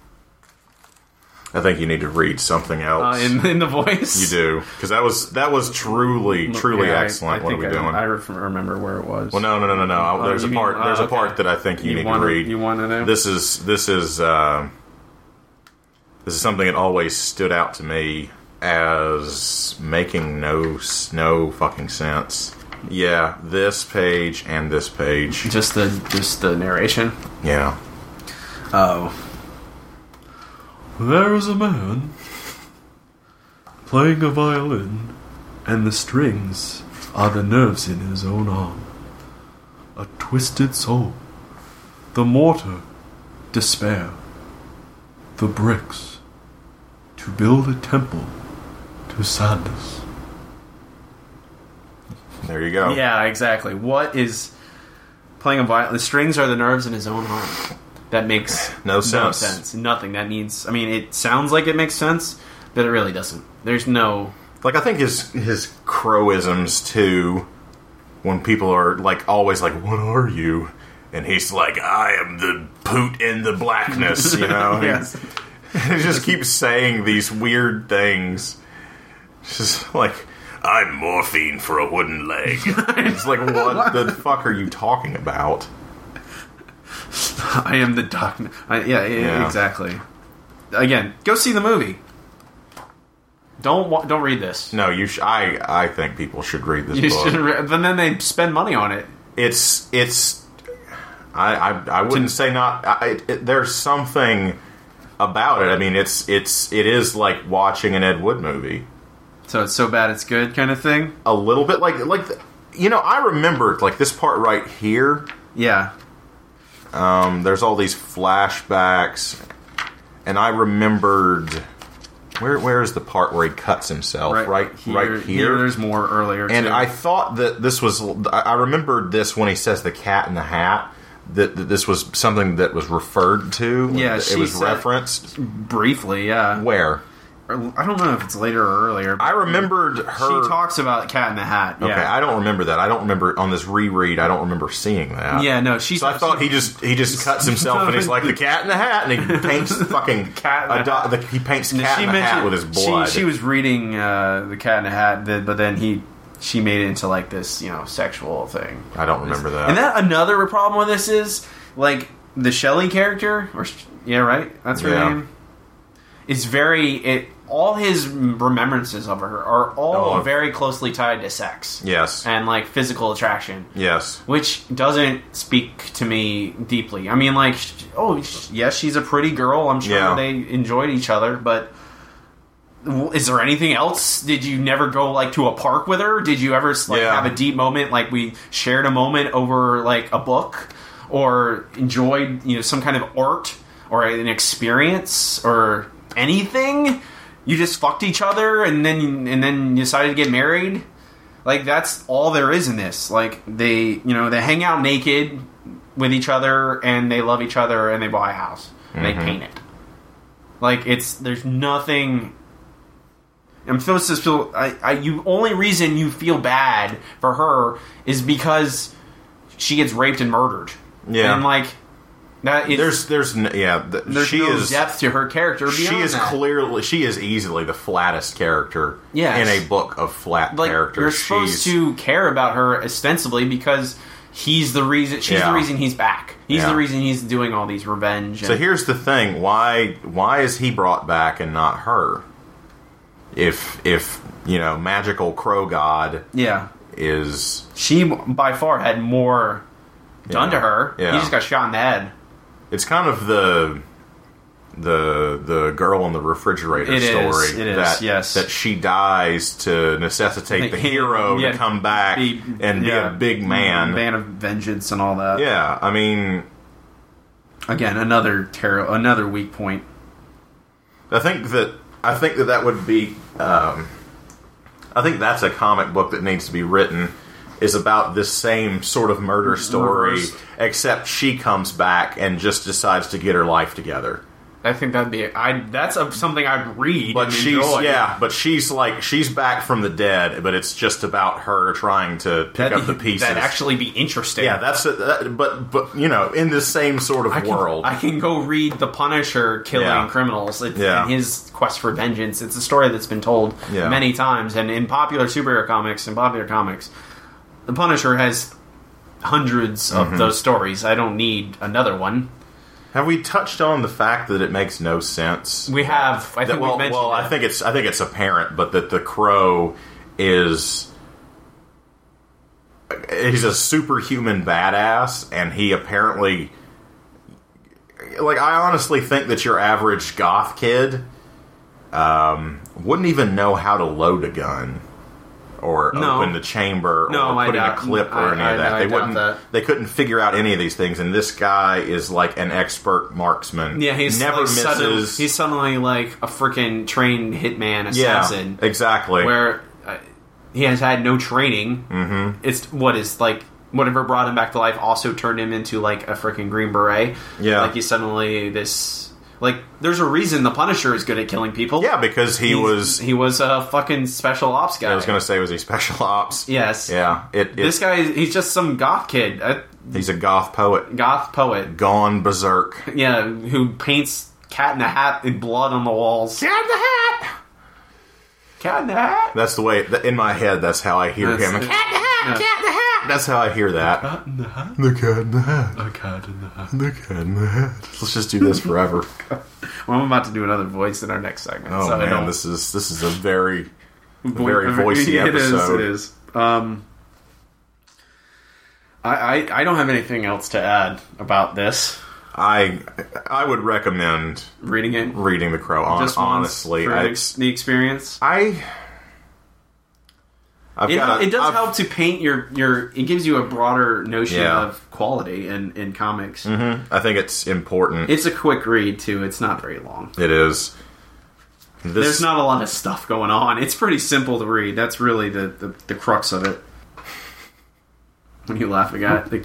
I think you need to read something else. Uh, in in the voice, You do, because that was that was truly truly Yeah, I- excellent. I what are think we I, doing? I ref- remember where it was. well, no, no, no, no, no. Oh, there's you a mean- part. There's oh, a part okay. that I think you, You need wanna- to read. you wanna know? This is this is uh, this is something that always stood out to me as making no s- no fucking sense. Yeah, this page and this page. Just the just the narration. Yeah. Oh, There is a man playing a violin, and the strings are the nerves in his own arm. A twisted soul. The mortar, despair. The bricks, to build a temple to sadness. There you go. yeah, exactly. What is playing a violin? The strings are the nerves in his own arm. That makes No sense. sense. Nothing. That means. I mean, it sounds like it makes sense, but it really doesn't. There's no. Like, I think his his crowisms too, when people are like always like, "What are you?" and he's like, "I am the poot in the blackness," you know. Yes. He just keeps saying these weird things. Just like, "I'm morphine for a wooden leg." It's like, what the fuck are you talking about? I am the darkness. I, yeah, yeah, Yeah. exactly. Again, go see the movie. Don't wa- don't read this. No, you. Sh- I I think people should read this You book. shouldn't. Re- then then they spend money on it. It's it's. I I, I wouldn't say not. I, it, there's something about it. I mean, it's it's it is like watching an Ed Wood movie. So it's so bad it's good kind of thing. A little bit like like the, you know, I remember like this part right here. Yeah. Um, there's all these flashbacks, and I remembered where where is the part where he cuts himself right right here. Right here. There's more earlier. And too. I thought that this was. I remembered this when he says the cat in the hat. That, that this was something that was referred to. Yeah, it she was said- referenced. briefly, yeah. Where? Or- I don't know if it's later or earlier. But I remembered her. she talks about Cat in the Hat. Yeah. Okay, I don't remember that. I don't remember on this reread. I don't remember seeing that. Yeah, no, she's. So I thought he just he just cuts himself and he's like the cat in the hat and he paints the fucking Cat in the a do- hat. the, he paints cat she in the hat mentioned- with his blood. She, she was reading uh, the Cat in the Hat, th- but then he she made it into like this, you know, sexual thing. I don't remember that. And that another problem with this is like the Shelley character, or yeah, right, that's her Yeah. name. Is very it. All his remembrances of her are all Oh. very closely tied to sex yes, and like physical attraction. yes, Which doesn't speak to me deeply. I mean, like, sh- oh, sh- yes, she's a pretty girl. I'm sure Yeah. they enjoyed each other, but w- is there anything else? Did you never go, like, to a park with her? Did you ever, like, Yeah. have a deep moment, like we shared a moment over, like, a book? Or enjoyed, you know, some kind of art? Or an experience? Or anything? You just fucked each other and then and then decided to get married? Like, that's all there is in this. Like, they, you know, they hang out naked with each other, and they love each other, and they buy a house. And they paint it. Like, it's, there's nothing... I'm supposed to feel... I, I, you only reason you feel bad for her is because she gets raped and murdered. Yeah. and like that. It's, There's, there's, n- yeah. th- there's she no is depth to her character. Beyond She is that. clearly, she is easily the flattest character Yes. in a book of flat Like characters. you're supposed She's, to care about her ostensibly because he's the reason. She's Yeah. the reason he's back. He's Yeah. the reason he's doing all these revenge. So and- here's the thing: why, why is he brought back and not her? If, if you know, magical crow god yeah, is she by far had more done Yeah. to her. Yeah. He just got shot in the head. it's kind of the the the girl in the refrigerator It is, story it is, that yes. that she dies to necessitate the He- hero yeah, to come back be- and yeah, be a big man. man of vengeance and all that. Yeah, I mean, Again, another terror, another weak point. I think that I think that that would be. Um, I think that's a comic book that needs to be written. Is about this same sort of murder story, Reversed. except she comes back and just decides to get her life together. I think that'd be. I that's a, something I'd read. But and she's enjoy. yeah, but she's like she's back from the dead. But it's just about her trying to pick That'd up the pieces. That'd actually be interesting. yeah, that's it. That, but but you know, in the same sort of I can, world. I can go read The Punisher killing Yeah. criminals. It's, Yeah. and his quest for vengeance. It's a story that's been told Yeah. many times, and in popular superhero comics and popular comics, The Punisher has hundreds Mm-hmm. of those stories. I don't need another one. Have we touched on the fact that it makes no sense? We have. I That- think well, we mentioned. well, it. I think it's I think it's apparent, but that the Crow is he's a superhuman badass, and he apparently like I honestly think that your average goth kid um, wouldn't even know how to load a gun or No. open the chamber No, or I put in a doubt- clip or I- any I- of that. I they doubt wouldn't. that. They couldn't figure out any of these things, and this guy is like an expert marksman. yeah, he's never like sudden- misses. he's suddenly like a freaking trained hitman assassin. Yeah, exactly. Where uh, he has had no training. Mm-hmm. It's what is like whatever brought him back to life also turned him into like a freaking Green Beret. Yeah. like he's suddenly this. Like, there's a reason the Punisher is good at killing people. Yeah, because he He's- was. he was a fucking special ops guy. I was going to say, was he special ops? Yes. Yeah. It, it, This guy, he's just some goth kid, a he's a goth poet, goth poet. gone berserk. Yeah, who paints Cat in a Hat in blood on the walls. Cat in the Hat. Cat in the Hat. That's the way. In my head, that's how I hear That's- him. it's- Cat in the Hat. yeah. Cat in the Hat. That's how I hear that. Cat in the hat? The cat in the hat. A cat in the hat. The cat in the hat. Let's just do this forever. Well, I'm about to do another voice in our next segment. Oh so I man, don't- this is this is a very Vo- very voicey it is, episode. It is. Um, I, I I don't have anything else to add about this. I I would recommend Reading it reading The Crow. On, just once honestly, for I, the ex- the experience. I I've It, got a- it does I've- help to paint your, your. It gives you a broader notion Yeah. of quality in, in comics. Mhm. I think it's important. It's a quick read too. It's not very long. It is. This, There's not a lot of stuff going on. It's pretty simple to read. That's really the, the, the crux of it. When you laughing at the,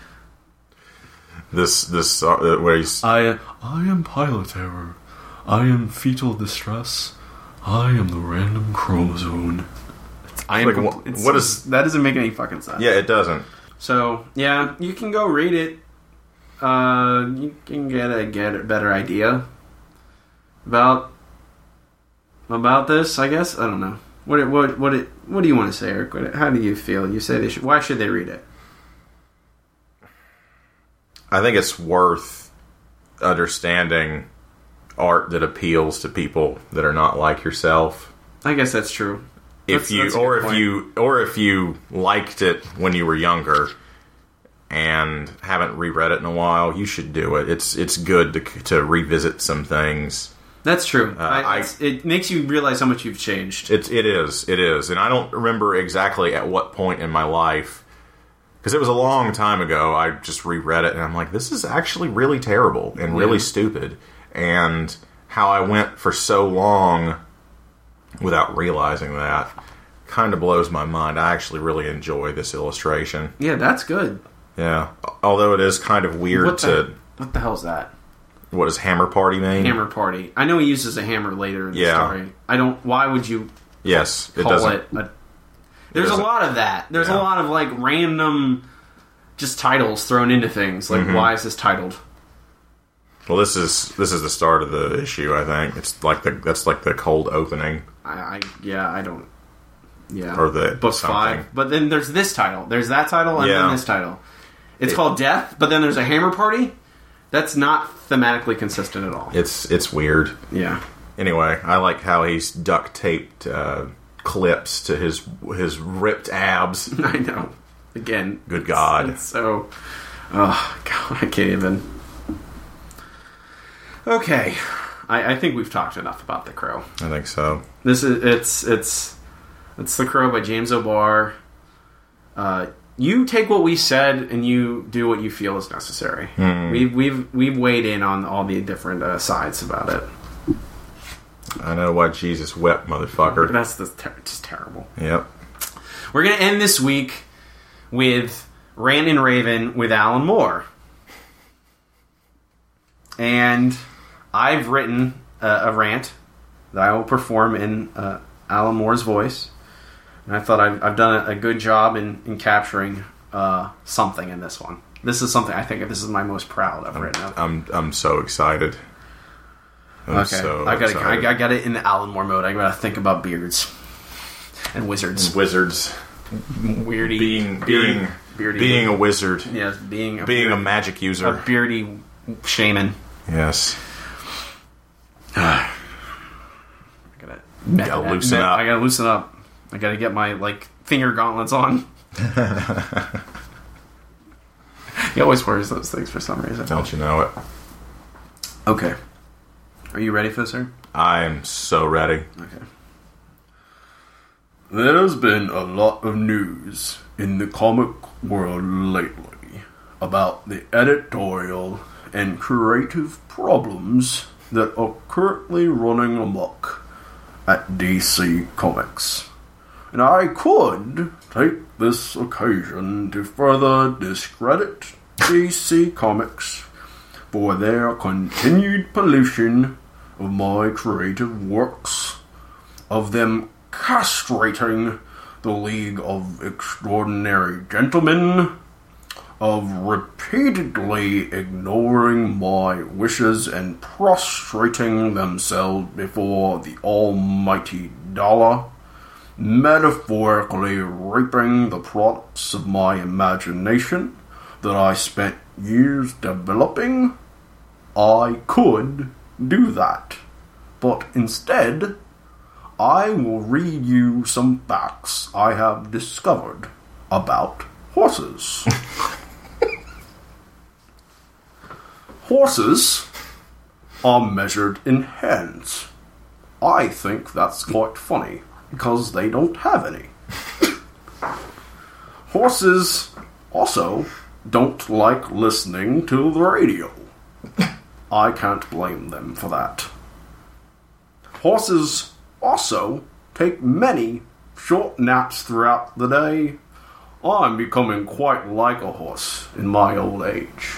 this this uh, where he's I, I am pilot error. I am fetal distress. I am the random chromosome. I am. Like, what- it's- what is- that? Doesn't make any fucking sense. yeah, it doesn't. So yeah, you can go read it. Uh, you can get a get a better idea about about this. I guess I don't know. What it, what what it, what do you want to say, Eric? What, how do you feel? You say they should. Why should they read it? I think it's worth understanding art that appeals to people that are not like yourself. I guess that's true. If That's- you that's a or good if point. you or if you liked it when you were younger and haven't reread it in a while, you should do it. It's it's good to to revisit some things. That's true. I, I- it's- it makes you realize how much you've changed. It it is it is, and I don't remember exactly at what point in my life, because it was a long time ago. I just reread it, and I'm like, this is actually really terrible and really Yeah. stupid, and how I went for so long without realizing that kind of blows my mind. I actually really enjoy this illustration. Yeah, that's good. Yeah, although it is kind of weird What to the, what the hell's that? what does Hammer Party mean? Hammer Party. I know he uses a hammer later in the Yeah. story. I don't. Why would you Yes, it call doesn't. it? A, there's a doesn't- lot of that. There's Yeah. a lot of like random just titles thrown into things. Like, Mm-hmm. why is this titled? Well, this is this is the start of the issue. I think it's like the that's like the cold opening. I, I yeah, I don't. Yeah, Or the book something. five. But then there's this title. There's that title and Yeah. then this title. It's It- called Death. But then there's a Hammer Party. That's not thematically consistent at all. It's it's weird. Yeah. Anyway, I like how he's duct taped uh, clips to his his ripped abs. I know. Again. Good God. It's so. Oh, God. I can't even. Okay. I, I think we've talked enough about The Crow. I think so. This is. It's. It's. It's The Crow by James O'Barr. Uh, you take what we said and you do what you feel is necessary. Hmm. We've, we've, we've weighed in on all the different uh, sides about it. I know why Jesus wept, motherfucker. That's the ter- just terrible. Yep. We're going to end this week with Rant and Raven with Alan Moore. And I've written uh, a rant that I will perform in uh, Alan Moore's voice. And I thought I've, I've done a, a good job in, in capturing uh, something in this one. This is something I think this is my most proud I've written of. I'm I'm so excited. I'm Okay, so I got excited. I, I got it in the Alan Moore mode. I got to think about beards and wizards. Wizards Weirdy, being beard- being beardy, being a wizard, yes, being a being a beard- magic a user. beardy shaman. Yes. I gotta, Gotta loosen up. I gotta loosen up. I gotta get my like finger gauntlets on. He always wears those things for some reason. Don't you know it? Okay. Are you ready for this, sir? I'm so ready. Okay. There's been a lot of news in the comic world lately about the editorial and creative problems that are currently running amok at D C Comics. And I could take this occasion to further discredit D C Comics for their continued pollution of my creative works, of them castrating the League of Extraordinary Gentlemen, of repeatedly ignoring my wishes and prostrating themselves before the almighty dollar, metaphorically raping the products of my imagination that I spent years developing. I could do that, but instead I will read you some facts I have discovered about horses. Horses are measured in hands. I think that's quite funny, because they don't have any. Horses also don't like listening to the radio. I can't blame them for that. Horses also take many short naps throughout the day. I'm becoming quite like a horse in my old age.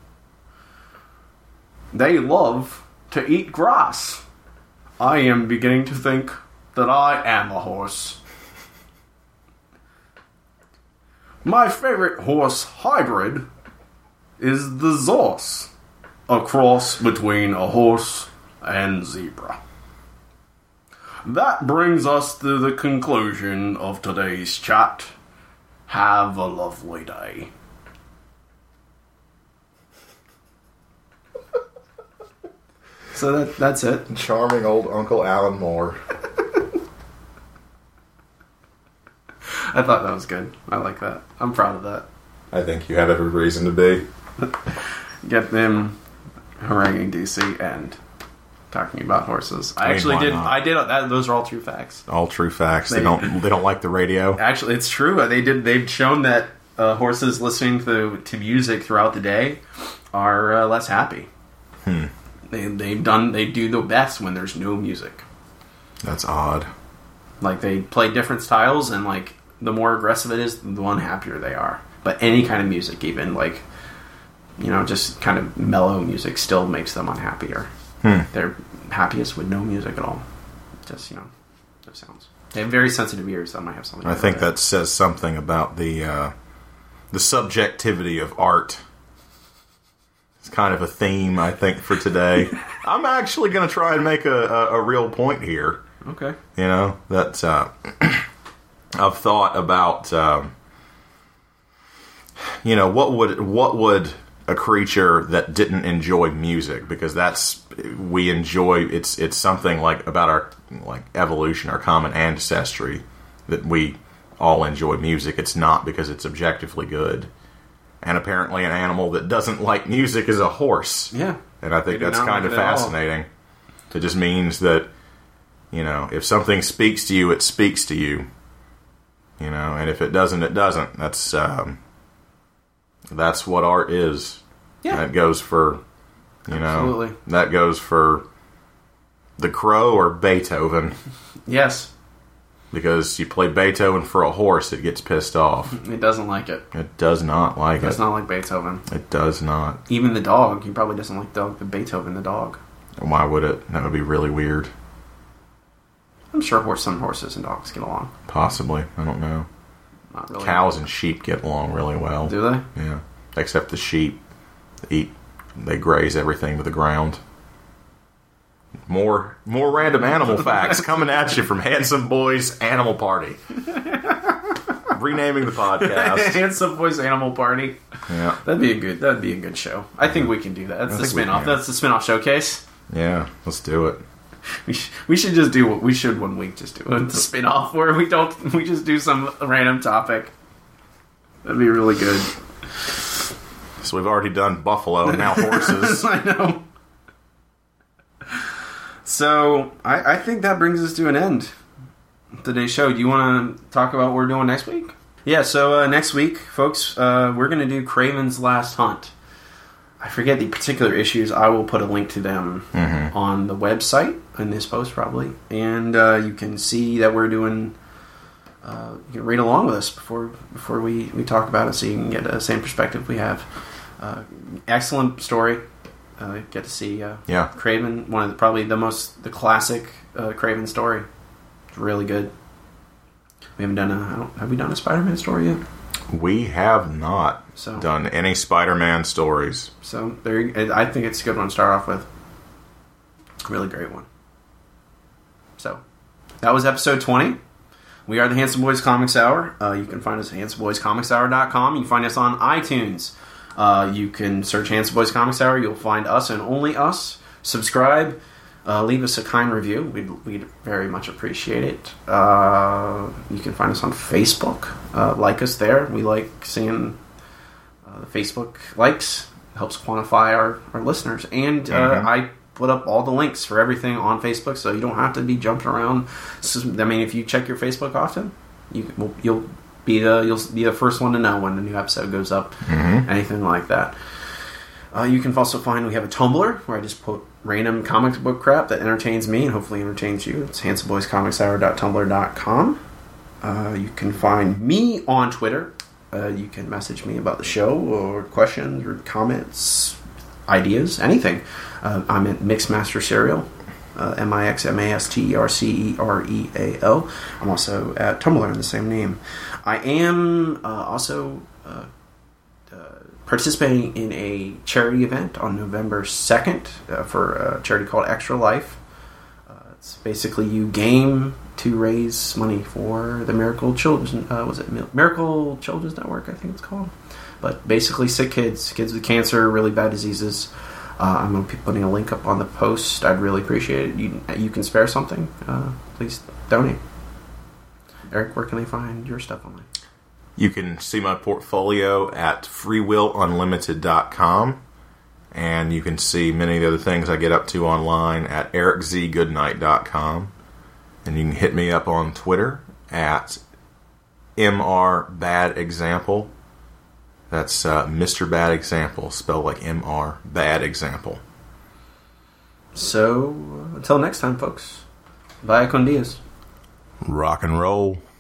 They love to eat grass. I am beginning to think that I am a horse. My favorite horse hybrid is the Zorse, a cross between a horse and zebra. That brings us to the conclusion of today's chat. Have a lovely day. So that that's it. Charming old Uncle Alan Moore. I thought that was good. I like that. I'm proud of that. I think you have every reason to be. Get them haranguing D C and talking about horses. I I mean, actually why did. not? I did. That, those are all true facts. All true facts. They, They- don't. They don't like the radio. Actually, it's true. They did. They've shown that uh, horses listening to to music throughout the day are uh, less happy. Hmm. They they've done. They do the best when there's no music. That's odd. Like they play different styles, and like the more aggressive it is, the one happier they are. But any kind of music, even like you know, just kind of mellow music, still makes them unhappier. Hmm. They're happiest with no music at all. Just you know, no sounds. They have very sensitive ears. That might have something. to I do think with it. that says something about the uh, the subjectivity of art. It's kind of a theme, I think, for today. I'm actually going to try and make a, a, a real point here. Okay. You know, that uh, I've thought about, um, you know, what would what would a creature that didn't enjoy music, because that's, we enjoy, it's it's something like about our like evolution, our common ancestry, that we all enjoy music. It's not because it's objectively good. And apparently an animal that doesn't like music is a horse. Yeah. And I think They do that's not kind like of it at all. fascinating. It just means that, you know, if something speaks to you, it speaks to you. You know, and if it doesn't, it doesn't. That's um, that's what art is. Yeah. That goes for, you know, Absolutely. that goes for the Crow or Beethoven. Yes. Because you play Beethoven for a horse, it gets pissed off. It doesn't like it. It does not like It does it. not like Beethoven. It does not. Even the dog. He probably doesn't like dog, the Beethoven, the dog. Why would it? That would be really weird. I'm sure horse, some horses and dogs get along. Possibly. I don't know. Not really. Cows and sheep get along really well. Do they? Yeah. Except the sheep eat, they graze everything to the ground. More more random animal facts coming at you from Handsome Boys Animal Party. Renaming the podcast. Handsome Boys Animal Party. Yeah. That'd be a good. That'd be a good show. I think we can do that. That's I the think we spin-off. can. That's the spin-off showcase. Yeah. Let's do it. We, sh- we should just do what we should one week. Just do a spin-off where we don't. We just do some random topic. That'd be really good. So we've already done buffalo, now horses. I know. So I, I think that brings us to an end. Today's show. Do you want to talk about what we're doing next week? Yeah. So uh, next week, folks, uh, we're going to do Kraven's Last Hunt. I forget the particular issues. I will put a link to them Mm-hmm. on the website in this post probably, and uh, you can see that we're doing. Uh, you can read along with us before before we, we talk about it, so you can get the same perspective we have. Uh, excellent story. Uh, get to see uh, Yeah. Kraven, one of the, probably the most the classic uh, Kraven story. It's really good. We haven't done a I don't, have we done a Spider-Man story yet? We have not So done any Spider-Man stories. so there. you- I think it's a good one to start off with. Really great one. So that was episode twenty. We are the Handsome Boys Comics Hour. Uh, you can find us at handsome boys comics hour dot com. You can find us on iTunes. Uh, you can search Handsome Boys Comics Hour. You'll find us and only us. Subscribe. Uh, leave us a kind review. We'd, we'd very much appreciate it. Uh, you can find us on Facebook. Uh, like us there. We like seeing uh, the Facebook likes. It helps quantify our, our listeners. And uh, Mhm. I put up all the links for everything on Facebook, so you don't have to be jumping around. So, I mean, if you check your Facebook often, you will, you'll be the you'll be the first one to know when a new episode goes up. Mm-hmm. Anything like that. Uh, you can also find we have a Tumblr where I just put random comic book crap that entertains me and hopefully entertains you. It's handsome boys comics hour dot tumblr dot com. Uh, you can find me on Twitter. Uh, you can message me about the show or questions or comments, ideas, anything. Uh, I'm at Mixmaster Cereal, uh, M I X M A S T E R C E R E A L. I'm also at Tumblr in the same name. I am uh, also uh, uh, participating in a charity event on November second uh, for a charity called Extra Life. Uh, it's basically you game to raise money for the Miracle Children. Uh, was it Mil- Miracle Children's Network? I think it's called. But basically, sick kids, kids with cancer, really bad diseases. Uh, I'm going to be putting a link up on the post. I'd really appreciate it. You, you can spare something. Uh, please donate. Eric, where can they find your stuff online? You can see my portfolio at free will unlimited dot com, and you can see many of the other things I get up to online at eric z goodnight dot com, and you can hit me up on Twitter at M R Bad Example. That's uh, Mister Bad Example, spelled like M R Bad Example. So, until next time, folks. Bye con dias. Rock and roll.